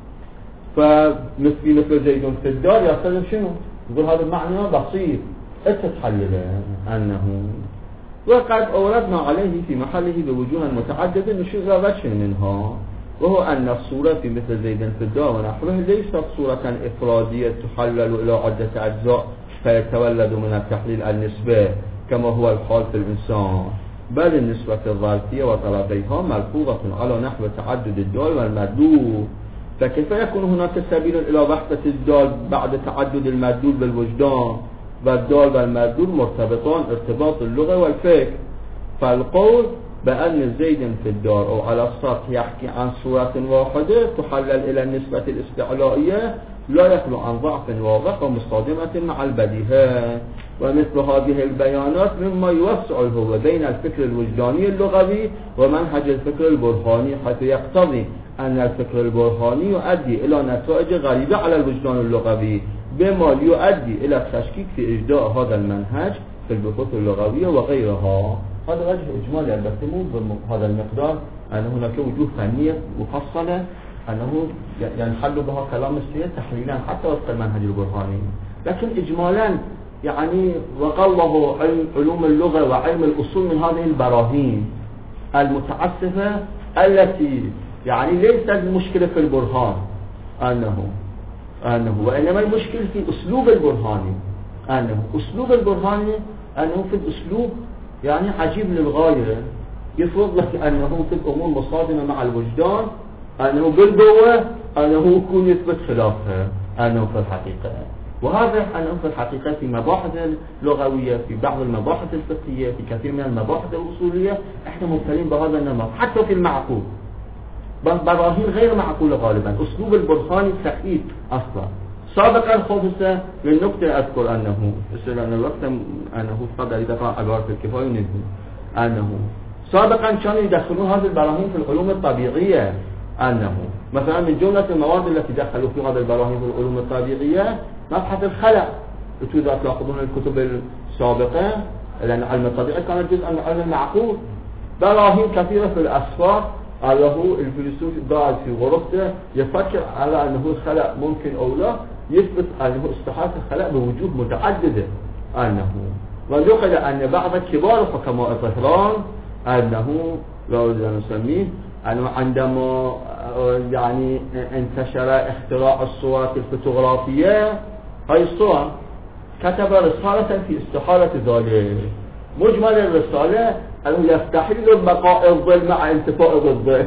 فمثل زيد في الدار يلتزم شنو؟ يقول هذا المعنى بسيط أنت تحلله. أنه وقد أوردنا عليه في محله بوجوه متعددة نشير وجه منها، وهو أن الصورة في مثل زيد في الدار ونحوه ليست صورة إفرادية تحلل إلى عدة أجزاء فيتولد من التحليل النسبة كما هو الحال في الإنسان، بل النسبة الظرفية وطرفيها ملفوظة على نحو تعدد الدال والمدلول، فكيف يكون هناك سبيل إلى وحدة الدال بعد تعدد المدلول بالوجدان، والدال والمدلول مرتبطان ارتباط اللغة والفكر؟ فالقول بأن زيد في الدار أو على السطح يحكي عن صورة واحدة تحلل إلى النسبة الاستعلائية لا يخلو عن ضعف واضح ومصادمة مع البديهة، ومثل هذه البيانات مما يوسع الهوة بين الفكر الوجداني اللغوي ومنهج الفكر البرهاني، حيث يقتضي أن الفكر البرهاني يؤدي إلى نتائج غريبة على الوجدان اللغوي بما يؤدي إلى التشكيك في إجداء هذا المنهج في البحوث اللغوية وغيرها. هذا وجه إجمالي البته مو بهذا المقدار، أن هناك وجوه فنية مفصلة أنه ينحل بها كلام السيد تحليلا حتى وفق المنهج البرهاني، لكن إجمالا يعني وقوه علوم اللغة وعلم الأصول من هذه البراهين المتعسفة التي يعني ليست المشكلة في البرهان أنه وإنما المشكلة في أسلوب البرهاني، أنه أسلوب البرهاني أنه في الأسلوب يعني عجيب للغاية، يفرض لك أنه في الأمور مصادمة مع الوجدان أنه بالقوة أنه يكون يثبت خلافها أنه في الحقيقة. وهذا أنه في الحقيقة في مباحث اللغوية، في بعض المباحث الفقهية، في كثير من المباحث الأصولية احنا مبتلين بهذا النمط. حتى في المعقول براهين غير معقولة غالبا، أسلوب البرهاني سخيف أصلا. سابقا خصوصا من نقطة أذكر أنه أن الوقت أنه فضل يدفع عبارة الكفاية ونزل أنه سابقا كانوا يدخلون هذه البراهين في العلوم الطبيعية، أنه مثلا من جملة المواد التي دخلوا في هذه البراهين في العلوم الطبيعية مبحث الخلق. إذا تلاحظون الكتب السابقة لأن علم الطبيعة كان جزءا من علم المعقول، براهين كثيرة في الأسفار على الفيلسوف قاعد في غرفته يفكر على أنه الخلق ممكن أو لا، يثبت أنه استحالة الخلق بوجوه متعددة، أنه وذكر أن بعض كبار حكماء طهران أنه لا أريد أن نسميه أنه عندما يعني انتشر اختراع الصور الفوتوغرافية هاي الصور كتب رسالة في استحالة ذلك. مجمل الرسالة أنه يستحيل بقاء الظل مع انتفاء الظل.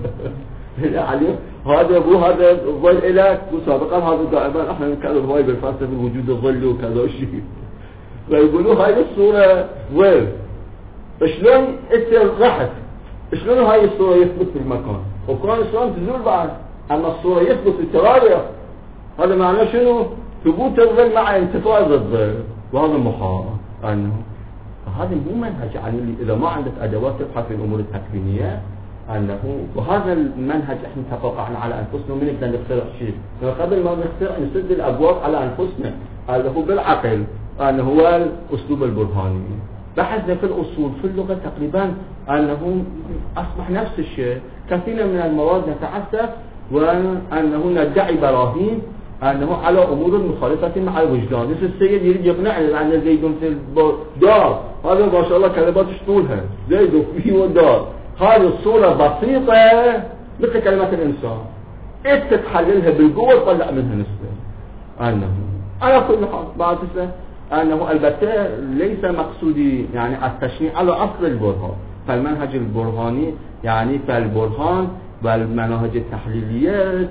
يعني هذا الظل إلك وسابقا هذا دائما احنا نتكلم هاي بالفلسفة وجود الظل وكذا شيء، فيقولوا هاي الصورة ظل شلون انت رحت شلون هاي الصورة يثبت في المكان وكان شلون تزول بعد، أما الصورة يثبت في التواريخ هذا معناه شنو؟ ثبوت الظل مع انتفاء الظل، وهذا محال. أنه هذا مو منهج، يعني إذا ما عندك أدوات تبحث في الأمور التكوينية أنه وهذا المنهج احنا توقعنا على أنفسنا من نقدر نخترع شيء، قبل ما نخترع نسد الأبواب على أنفسنا اللي هو بالعقل أنه هو الأسلوب البرهاني. بحثنا في الأصول في اللغة تقريبا أنه أصبح نفس الشيء، كثيرا من المواد نتعسف وأنه ندعي براهين أنه على أمور مخالفة مع الوجدان. مثل السيد يريد يقنعني أن زيد في الدار هذا ما شاء الله كلمات شطولها زيد فيه ودار، هذه الصورة بسيطة مثل كلمات الإنسان إنت تحللها بالقوة تطلع منها نسبة. أنه على كل حال بعد أنه البتة ليس مقصودي يعني التشنيع على أصل البرهان، فالمنهج البرهاني يعني فالبرهان والمناهج التحليلية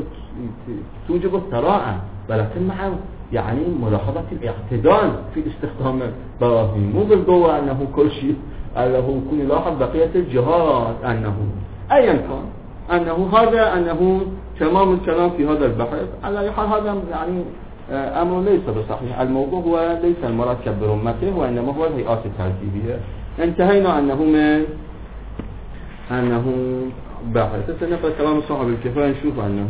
توجب الطراعة، ولكن مع يعني ملاحظة الاعتدال في استخدام البراهين، مو بالقوة أنه كل شيء أنه يكون يلاحظ بقية الجهات أنه أيا كان أنه هذا أنه تمام الكلام في هذا البحث. على أي حال هذا يعني أمر ليس بصحيح، الموضوع هو ليس المركب برمته وإنما هو الهيئات التركيبية. انتهينا أنه بحث سنقرأ كلام صاحب الكفاية نشوف أنه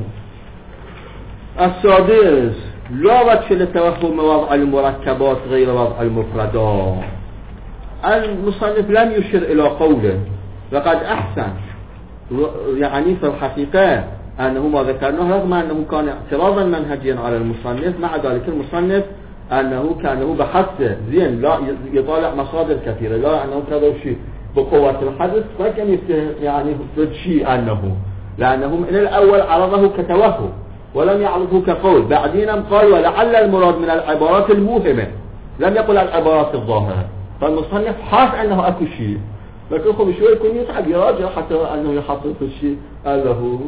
السادس لا وجه لتوهم وضع المركبات غير وضع المفردات. المصنف لم يشر إلى قوله وقد أحسن يعني في الحقيقة أنه ما ذكرناه رغم أنه كان اعتراضا منهجيا على المصنف، مع ذلك المصنف أنه كان بحثه زين لا يطالع مصادر كثيرة، لا أنه كذا شيء بقوة الحدث فكان يعني شيء أنه لأنه من الأول عرضه كتوهم ولم يعرضه كقول، بعدين قال ولعل المراد من العبارات الموهمة، لم يقل العبارات الظاهرة. فالمصنف حاس أنه أكو شيء، لكن خب شوي يكون يتعب يراجع حتى أنه يحصل في الشيء له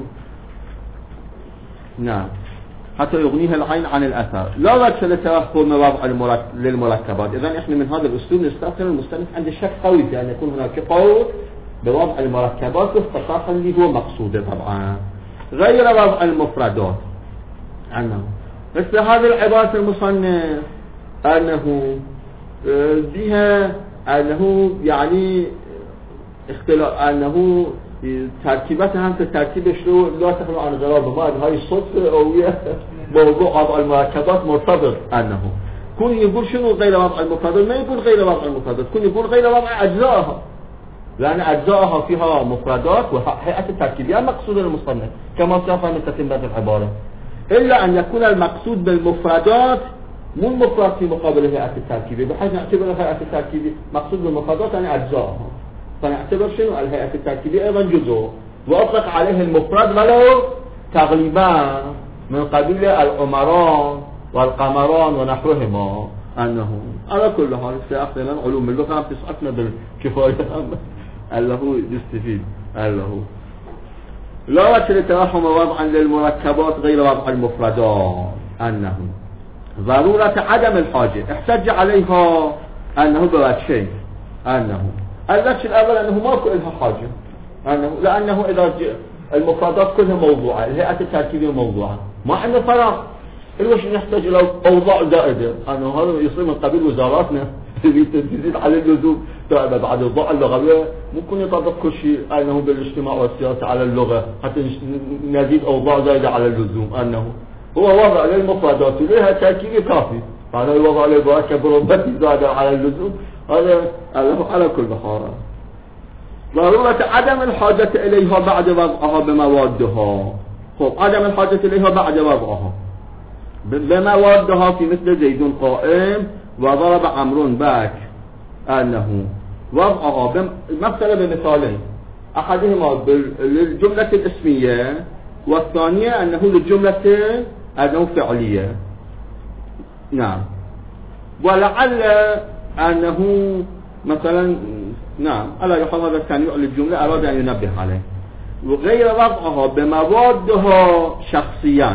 نعم حتى يغنيها العين عن الأثر. لا وجه لتوهم وضع للمركبات. إذن إحنا من هذا الأسلوب نستخدم المصنف عند شك قوي في أن يكون هناك قول بوضع المركبات واختصاصا اللي هو مقصوده طبعا غير وضع المفردات. عنه مثل هذه العبارة المصنف أنه بها أنه يعني اختلاف أنه تركيبتها هم تركيب شلو لا تخلو عن غرابة، ما هاي الصدفة أو موضوع وضع المركبات مرتبط. أنه كون يقول شنو غير وضع المفردات، ما يقول غير وضع المفردات، كون يقول غير وضع أجزائها، لأن أجزائها فيها مفردات وهيئة التركيبية مقصود المصنف كما سوف نتكلم بعد العبارة، إلا أن يكون المقصود بالمفردات مو المفرد في مقابل الهيئة التركيبية، بحيث نعتبر الهيئة التركيبية مقصود بالمفردات يعني أجزائها، فنعتبر شنو الهيئة التركيبية أيضا جزء، وأطلق عليه المفرد ولو تغليبا من قبيل العمران والقمران ونحوهما. أنه على كل حال سيأخذنا علوم اللغة تسعتنا بالكفاية الله يستفيد الله لا وجه للتوهم وضعا للمركبات غير وضع المفردات أنه ضرورة عدم الحاجة احتج عليها أنه بوجهين أنه الوجه الأول أنه ما لها حاجة لأنه إذا المفردات كلها موضوعة الهيئة التركيبية موضوعة ما عنده فراغ الوجه نحتاج إلى أوضاع زائدة أنه هذا يصير من قبيل وزاراتنا اللي تزيد على اللزوم بعد الضوء اللغوية ممكن يطبق كل شيء أنه بالاجتماع والسياسة على اللغة حتى نزيد أوضاع زائدة على اللزوم أنه هو وضع للمفردات ولها تركيبي كافي هذا الوضع للمركب ربتي زائدة على اللزوم هذا على كل حال ضرورة عدم الحاجة إليها بعد وضعها بموادها عدم الحاجة إليها بعد وضعها بموادها في مثل زيد قائم وضرب عمرو باك أنه وضعها مثلا بمثالين أحدهما للجملة الاسمية والثانية أنه للجملة أنه فعلية نعم ولعل أنه مثلا نعم ألا يحول هذا التنويع للجملة أراد أن ينبه عليه وغير وضعها بموادها شخصيا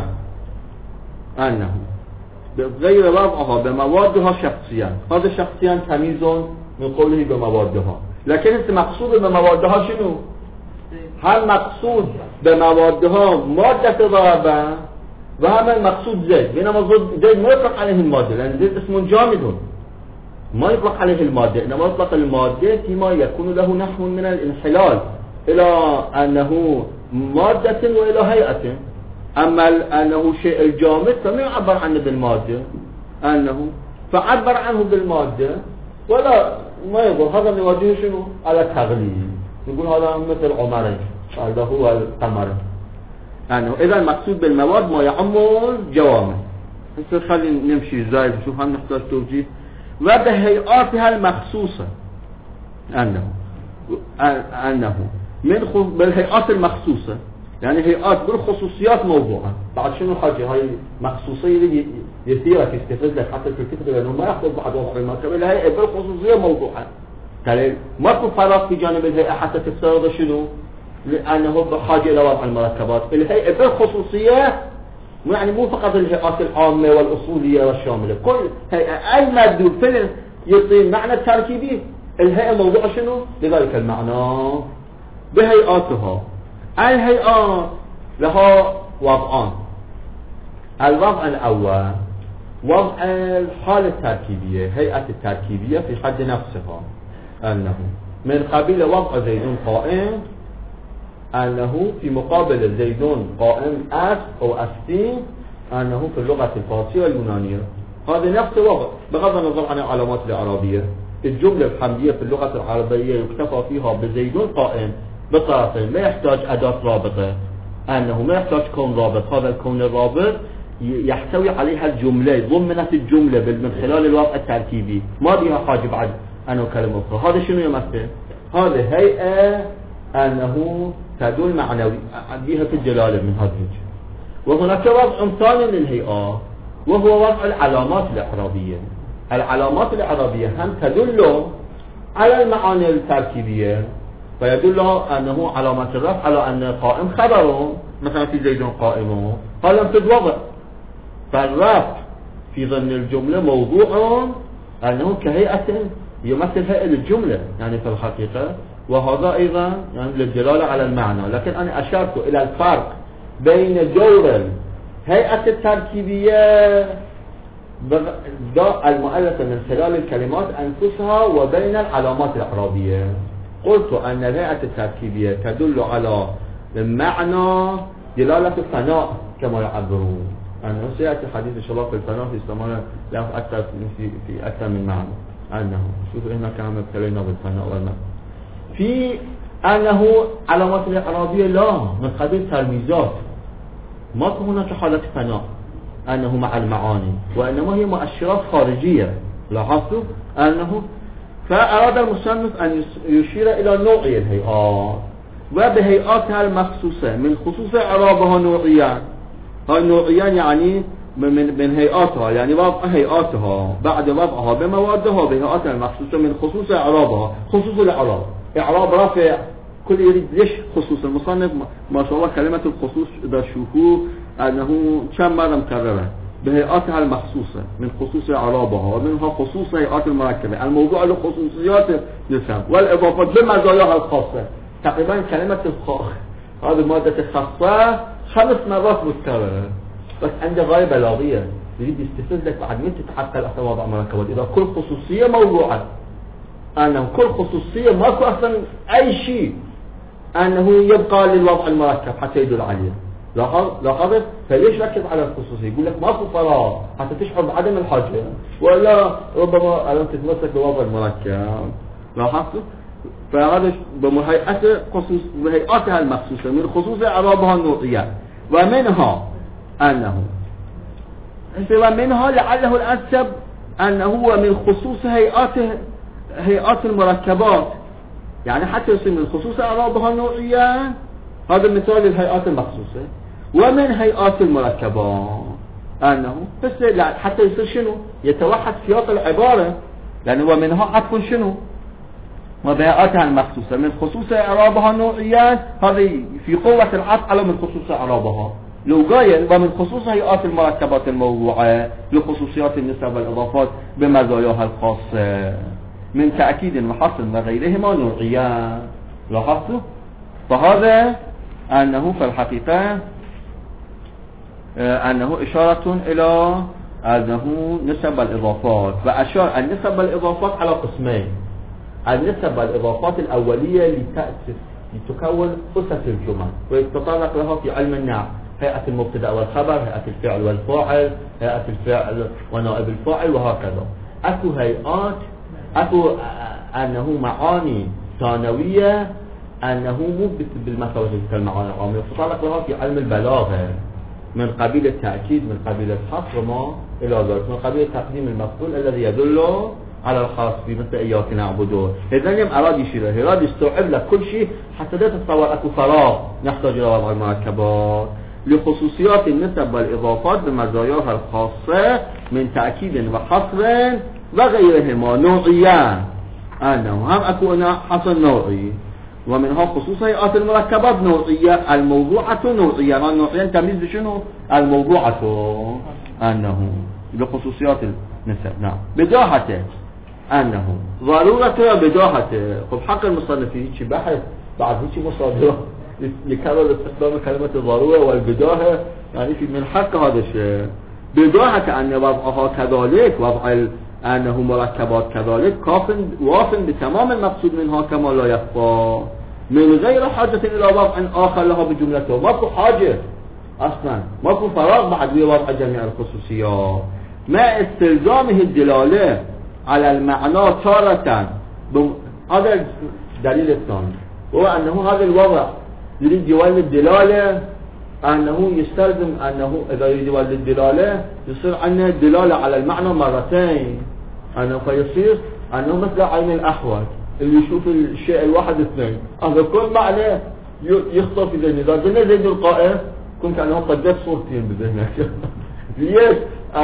أنه غير وضعها بموادها شخصيا هذا شخصيا تمييز من قوله بموادها لكن المقصود بموادها شنو؟ هل مقصود بموادها مادة ضربة وهم المقصود زيد بينما زيد ما يطلق عليه المادة لأن زيد اسم جامد ما يطلق عليه المادة إنما يطلق المادة فيما يكون له نحو من الانحلال إلى أنه مادة وإلى هيئة أما أنه شيء الجامد فما يعبر عنه بالمادة أنه فعبر عنه بالمادة ولا ما يقول هذا من وجهه شنو على التغليب يقول هذا مثل عمرين هذا هو القمر أنه إذا المقصود بالمواد ما يعم الجوامع خلينا نمشي زايد نشوف هم نحتاج توجيه وبهيئاتها المخصوصة أنه من بالهيئات المخصوصة يعني هيئات بالخصوصيات موضوعة بعد شنو حاجة هاي مخصوصية يثيرك يستفز لك حتى في الكتب لأنه ما يحضر بعد وضع المركبة الهيئة بالخصوصية موضوعة تالي ما يكون فراغ في جانب الهيئة حتى تفترض شنو لأنه بحاجة إلى وضع المركبات الهيئة بالخصوصية يعني مو فقط الهيئات العامة والأصولية والشاملة كل هيئة أي مدلول فيلم يعطي معنى التركيبي الهيئة موضوع شنو لذلك المعنى بهيئاتها الهيئات لها وضعان الوضع الأول وضع الحالة التركيبية هيئة التركيبية في حد نفسها أنه من قبيل وضع زيد قائم أنه في مقابل زيد قائم أس أو أستين أنه في اللغة الفارسية واليونانية هذا نفس الوضع بغض النظر عن العلامات الإعرابية الجملة الحمدية في اللغة العربية يكتفى فيها بزيد قائم بطرفين ما يحتاج أداة رابطة أنه ما يحتاج كون رابط هذا الكون الرابط يحتوي عليها الجملة ضمنت الجملة من خلال الوضع التركيبي ما بها حاجة بعد أنه كلمة أخرى هذا شنو يمثل هذا هيئة أنه تدل معنوي بها في الدلالة من هذا الوجه وهناك وضع ثاني للهيئة وهو وضع العلامات الإعرابية العلامات الإعرابية هم تدل على المعاني التركيبية فيدل أنه علامة الرفع على أن قائم خبره مثلا في زيد قائم هذا ينفذ وضع فالرفع في ضمن الجملة موضوع أنه كهيئة يمثل هيئة الجملة يعني في الحقيقة وهذا أيضا يعني للدلالة على المعنى لكن أنا أشرت إلى الفرق بين دور الهيئة التركيبية المؤلفة من خلال الكلمات أنفسها وبين العلامات الإعرابية قلت أن الهيئة التركيبية تدل على المعنى دلالة الفناء كما يعبرون أنه سيأتي الحديث إن شاء الله في الفناء في استعمال له أكثر في أكثر من معنى أنه شوفوا إحنا كما ابتلينا بالفناء والمعنى في أنه علامات الإعرابية لا من قبيل ترميزات ما هناك حالة فناء أنه مع المعاني وإنما هي مؤشرات خارجية لاحظتوا أنه فأراد المصنف أن يشير إلى نوع الهيئات وبهيئاتها المخصوصة من خصوص إعرابها نوعيان هاي نوعيان يعني من هيئاتها يعني وضع هيئاتها بعد وضعها بموادها بهيئاتها المخصوصة من خصوص إعرابها خصوص الإعراب إعراب رفع، كل يريد ليش خصوص المصنف ما شاء الله كلمة الخصوص إذا شوفوا أنه كم مرة مكررة بهيئاتها المخصوصة من خصوص إعرابها، ومنها خصوص هيئات المركبة، الموضوع له خصوصيات نسب والإضافات بمزاياها الخاصة. تقريبا كلمة هذه المادة الخاصة 5 مرات متكررة، بس عند غاية بلاغية يريد يستفيد لك بعد من تتحقق أصلا وضع مركبات. إذا كل خصوصية موضوعة، أنه كل خصوصية ماكو أصلا أي شيء أنه يبقى للوضع المركب حتى يدل عليه. لاحظت؟ فليش ركز على الخصوصية؟ يقول لك ماكو فراغ حتى تشعر بعدم الحاجة، ولا ربما ألم تتمسك بوضع المركب. لاحظت؟ فهذا بهيئاتها المخصوصة من خصوص إعرابها النوعية، ومنها أنه لعله الأنسب أنه هو من خصوص هيئات المركبات، يعني حتى يصير من خصوص إعرابها النوعية، هذا مثال للهيئات المخصوصة، ومن هيئات المركبات أنه بس حتى يصير شنو يتوحد سياق العبارة، لأنه ومنها عطف شنو وبهيئاتها المخصوصة من خصوص إعرابها النوعية، هذه في قوة العطف على من خصوص إعرابها. لو قايل ومن خصوص هيئات المركبات الموضوعة لخصوصيات النسب والإضافات بمزاياها الخاصة من تأكيد وحصر وغيرهما نوعيا. لاحظتوا؟ فهذا أنه في الحقيقة أنه إشارة إلى أنه نسب الإضافات، وأشار النسب والإضافات على قسمين. النسب والإضافات الأولية لتكون أسس الجمل ويتطرق لها في علم النحو، هيئة المبتدأ والخبر، هيئة الفعل والفاعل، هيئة الفعل ونائب الفاعل، وهكذا. أكو هيئات، أكو أنه معاني ثانوية أنه مو بالمثل تلك المعاني العامة، يتطرق لها في علم البلاغة من قبيل التأكيد، من قبيل الحصر وما إلى ذلك، من قبيل تقديم المفعول الذي يدل على الخاص في مثل إياك نعبده. إذن يم أراد يشيره، أراد يستوعب لك كل شيء حتى لا تتصور أكو فراغ نحتاج إلى وضع المركبات لخصوصيات النسب والإضافات بمزاياها الخاصة من تأكيد وحصر وغيرهما نوعيا، أنه هم أكو حصر نوعي، ومنها خصوص هيئات المركبات نوعية الموضوعة نوعية. النوعية تمييز شنو؟ الموضوعة أنه لخصوصيات النسب. نعم. بداهته أنه ضرورة بداهته. خب حق المصنف في هيك بحث بعد هيك مصادرة لكرر استخدام كلمة الضرورة والبداهة، يعني في من حق هذا الشيء. بداهة أن وضعها كذلك، وضع أنه مركبات كذلك واف بتمام المقصود منها كما لا يخفى، من غير حاجة إلى وضع آخر لها بجملته. ماكو حاجة أصلا، ماكو فراغ بعد وضع جميع الخصوصيات، مع استلزامه الدلالة على المعنى تارة. هذا الدليل الثاني، هو أنه هذا الوضع يريد يولد دلالة، أنه يستلزم أنه إذا يريد يولد دلالة يصير عندنا الدلالة على المعنى مرتين، أنه فيصير أنه مثل عين الأحول اللي يشوف الشيء الواحد اثنين، هذا كل معنى يخطر في ذهنه. إذا قلنا زيد القائم كنت أنه قدت صورتين بذهنك. ليش؟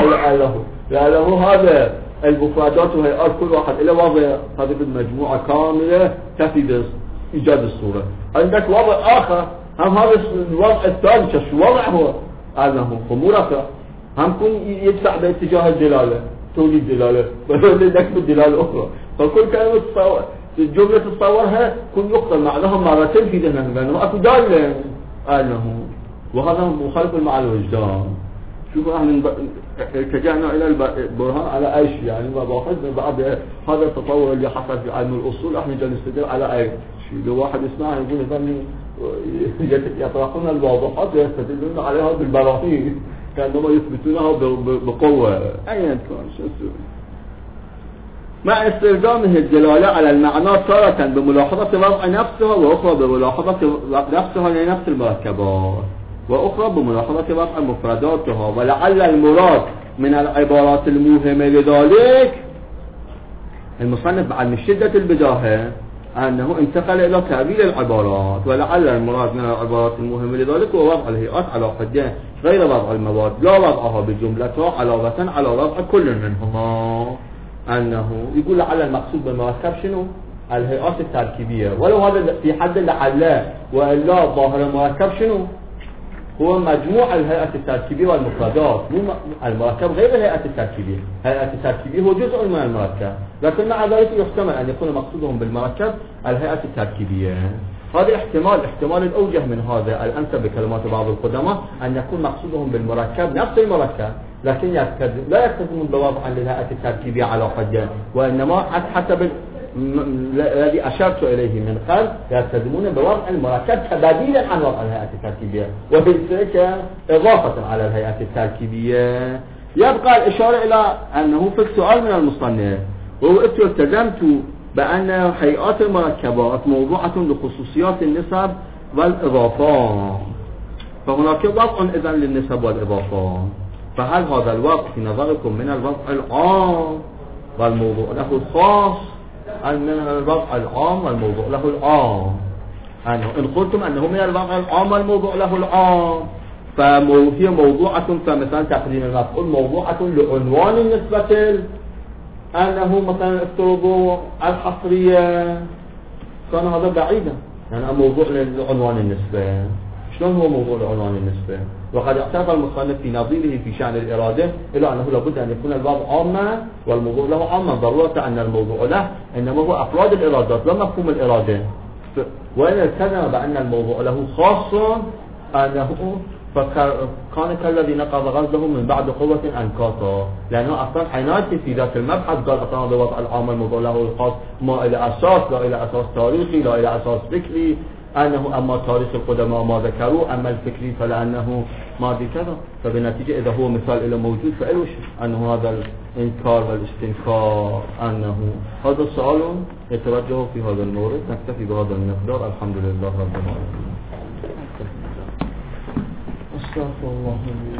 لأنه هذا المفردات وهيئات كل واحد إلى وضع هذه المجموعة كاملة تفي بإيجاد الصورة. عندك وضع آخر هم هذا الوضع الثالث، شو وضع هو؟ أنه مرفع هم كن يدفع باتجاه الدلالة، تولي الدلالة ويولي لك بالدلالة أخرى. فكل كلمة الجملة تتصورها كن يخطر معناها مرتين في ذهنك، لأنه أكو دالة أنه، وهذا مخالف المعنى الوجدان. شوفوا احنا اتجهنا الى البرهان على اي شيء، يعني ما باخذنا بعد هذا التطور اللي حصل في علم الاصول احنا جالس نستدل على اي شيء. لو واحد يسمع يقول هذول يطرحون الواضحات ويستدلون عليها بالبراهين كانما يثبتونها بقوه ايا كان شو اسمه، مع استلزامه الدلاله على المعنى تارة بملاحظه وضع نفسها، واخرى بملاحظه نفسها لنفس المركبات، وأخرى بملاحظة وضع مفرداتها. ولعل المراد من العبارات الموهمة لذلك المصنف بعد من شدة البداهة أنه انتقل إلى تعبير العبارات، ولعل المراد من العبارات الموهمة لذلك هو وضع الهيئات على حدين غير وضع المواد، لا وضعها بجملتها علاوة على وضع كل منهما. أنه يقول لعل المقصود بالمركب شنو؟ الهيئات التركيبية، ولو هذا في حد لعله وإلا ظاهر المركب شنو؟ هو مجموع الهيئة التركيبية والمفردات، مو المركب غير الهيئة التركيبية. الهيئة التركيبية هو جزء من المركب، لكن مع ذلك يحتمل أن يكون مقصودهم بالمركب الهيئة التركيبية. هذا احتمال الأوجه من هذا الأنسب بكلمات بعض القدماء أن يكون مقصودهم بالمركب نفس المركب، لكن لا يلتزمون بوضع للهيئة التركيبية على حد، وإنما حسب الذي أشرت إليه من قبل يلتزمون بوضع المركب كبديلا عن وضع الهيئة التركيبية، وبالتالي إضافة على الهيئة التركيبية. يبقى الإشارة إلى أنه في السؤال من المصنف وهو التزمت بأن هيئات المركبات موضوعة لخصوصيات النسب والإضافات، فهناك وضع إذن للنسب والإضافات. فهل هذا الوضع في نظركم من الوضع العام والموضوع له الخاص أم من الوضع العام والموضوع له العام؟ إن قلتم أنه من الوضع العام والموضوع له العام فهي موضوعة، فمثلا تقديم المفعول موضوعة لعنوان النسبة أنه مثلا افترضوا الحصرية، كان هذا بعيدا، يعني موضوع لعنوان النسبة. شلون هو موضوع لعنوان النسبة؟ وقد اعترف المصنف في نظيره في شأن الإرادة إلى أنه لابد أن يكون الباب عاما والموضوع له عاما، ضرورة أن الموضوع له إنما هو أفراد الإرادات لا مفهوم الإرادة. وإن التزم بأن الموضوع له خاص أنه فكان كالذي نقض غزله من بعد قوة أنكاثا، لأنه أصلا عناية في ذات المبحث قال أصلا بوضع العام الموضوع له الخاص ما إلى أساس، لا إلى أساس تاريخي لا إلى أساس فكري، أنه أما تاريخ القدماء ما ذكروا أما الفكري فلأنه ما بكذا. فبالنتيجة إذا هو مثال إلى موجود فإلوش أنه هذا الإنكار والاستنكار أنه هذا السؤال يتوجه في هذا المورد. نكتفي بهذا المقدار. الحمد لله رب العالمين. استغفر الله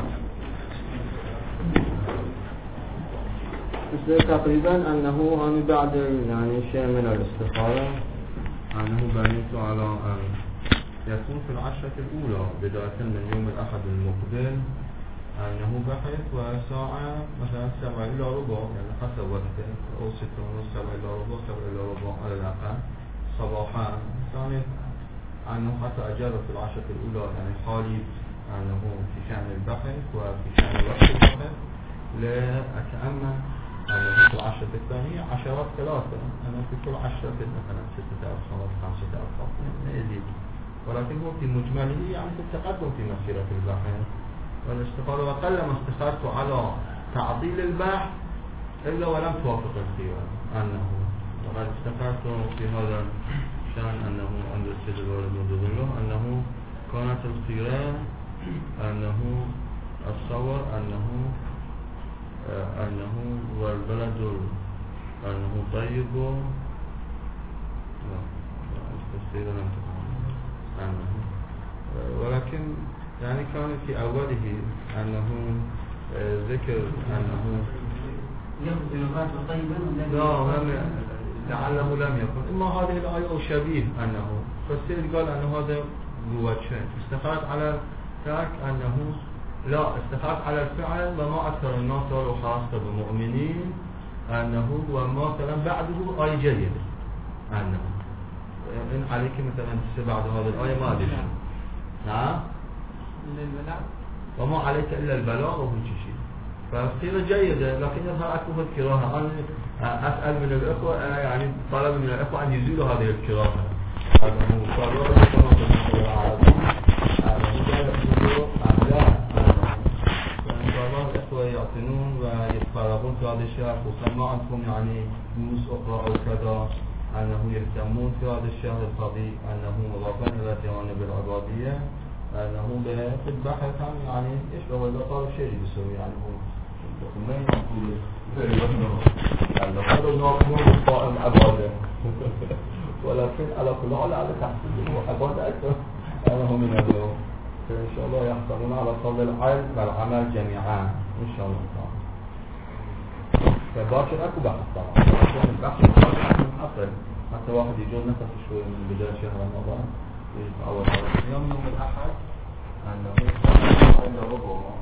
تقريبا أنه أنا بعد يعني شيء من الاستخارة أنه بنيت على أن يكون في العشرة الأولى بداية من يوم الأحد المقبل أنه بحث وساعة مثلا 7 إلى ربع، يعني حسب وقته، أو 6 ونص 7 إلى ربع 7 إلى ربع على الأقل صباحا. ثاني أنه حتى أجاب في العشرة الأولى يعني خالي أنه في شأن البحث وفي شأن وقت البحث، لأتأمل أنه في العشرة الثانية عشرات ثلاثة، أنه في كل عشرة مثلا 6,000 خلاص 5,000 خلاص يزيد، ولكن هو في مجمله يعني في التقدم في مسيرة البحث والاستخارة. وقل ما استخرت على تعطيل البحث إلا ولم توافق السيرة، أنه وقد استخرت في هذا شأن أنه عند السيد الوالد مجد الله أنه كانت السيرة أنه الصور أنه والبلد أنه طيب السيرة لم تكن أنه، ولكن يعني كان في أوله أنه ذكر أنه لعله لم يكن إما هذه الآية أو شبيه أنه، فالسيد قال أنه هذا بوجهين. استخرت على ترك أنه لا، استخرت على الفعل وما أكثر الناس ولو خاصة بمؤمنين أنه ومثلا بعده آية جيدة أنه إن عليك مثلا بعد هذه الآية ما أدري نعم وما عليك إلا البلاغ وهو شيء، فالسيرة جيدة لكن يظهر أكثر الكراهة. أنا أسأل من الأخوة يعني طلب من الأخوة أن يزيلوا هذه الكراهة. هذا هو قرار بالنسبة للعربي يعتنون ويتقربون في هذا الشهر، خصوصا ما عندهم يعني دروس أخرى أو كذا، أنه يهتمون في هذا الشهر الفضيل أنه مضافا إلى جوانب العبادية أنه في البحث يعني يشبه إذا قال شيء يسوي يعني هو ما يقول أنه هذا نوع قائم عبادة ولكن على كل حال على تحصيل عبادة أكثر أنه من اليوم. إن شاء الله يحصلون على فضل العلم والعمل جميعا إن شاء الله تعالى. فباشر أكو بحث طبعا، لكن البحث منحصر حتى واحد يجوز نفسه شوي من بداية شهر رمضان يجب أول يوم الأحد أنه إلى ربع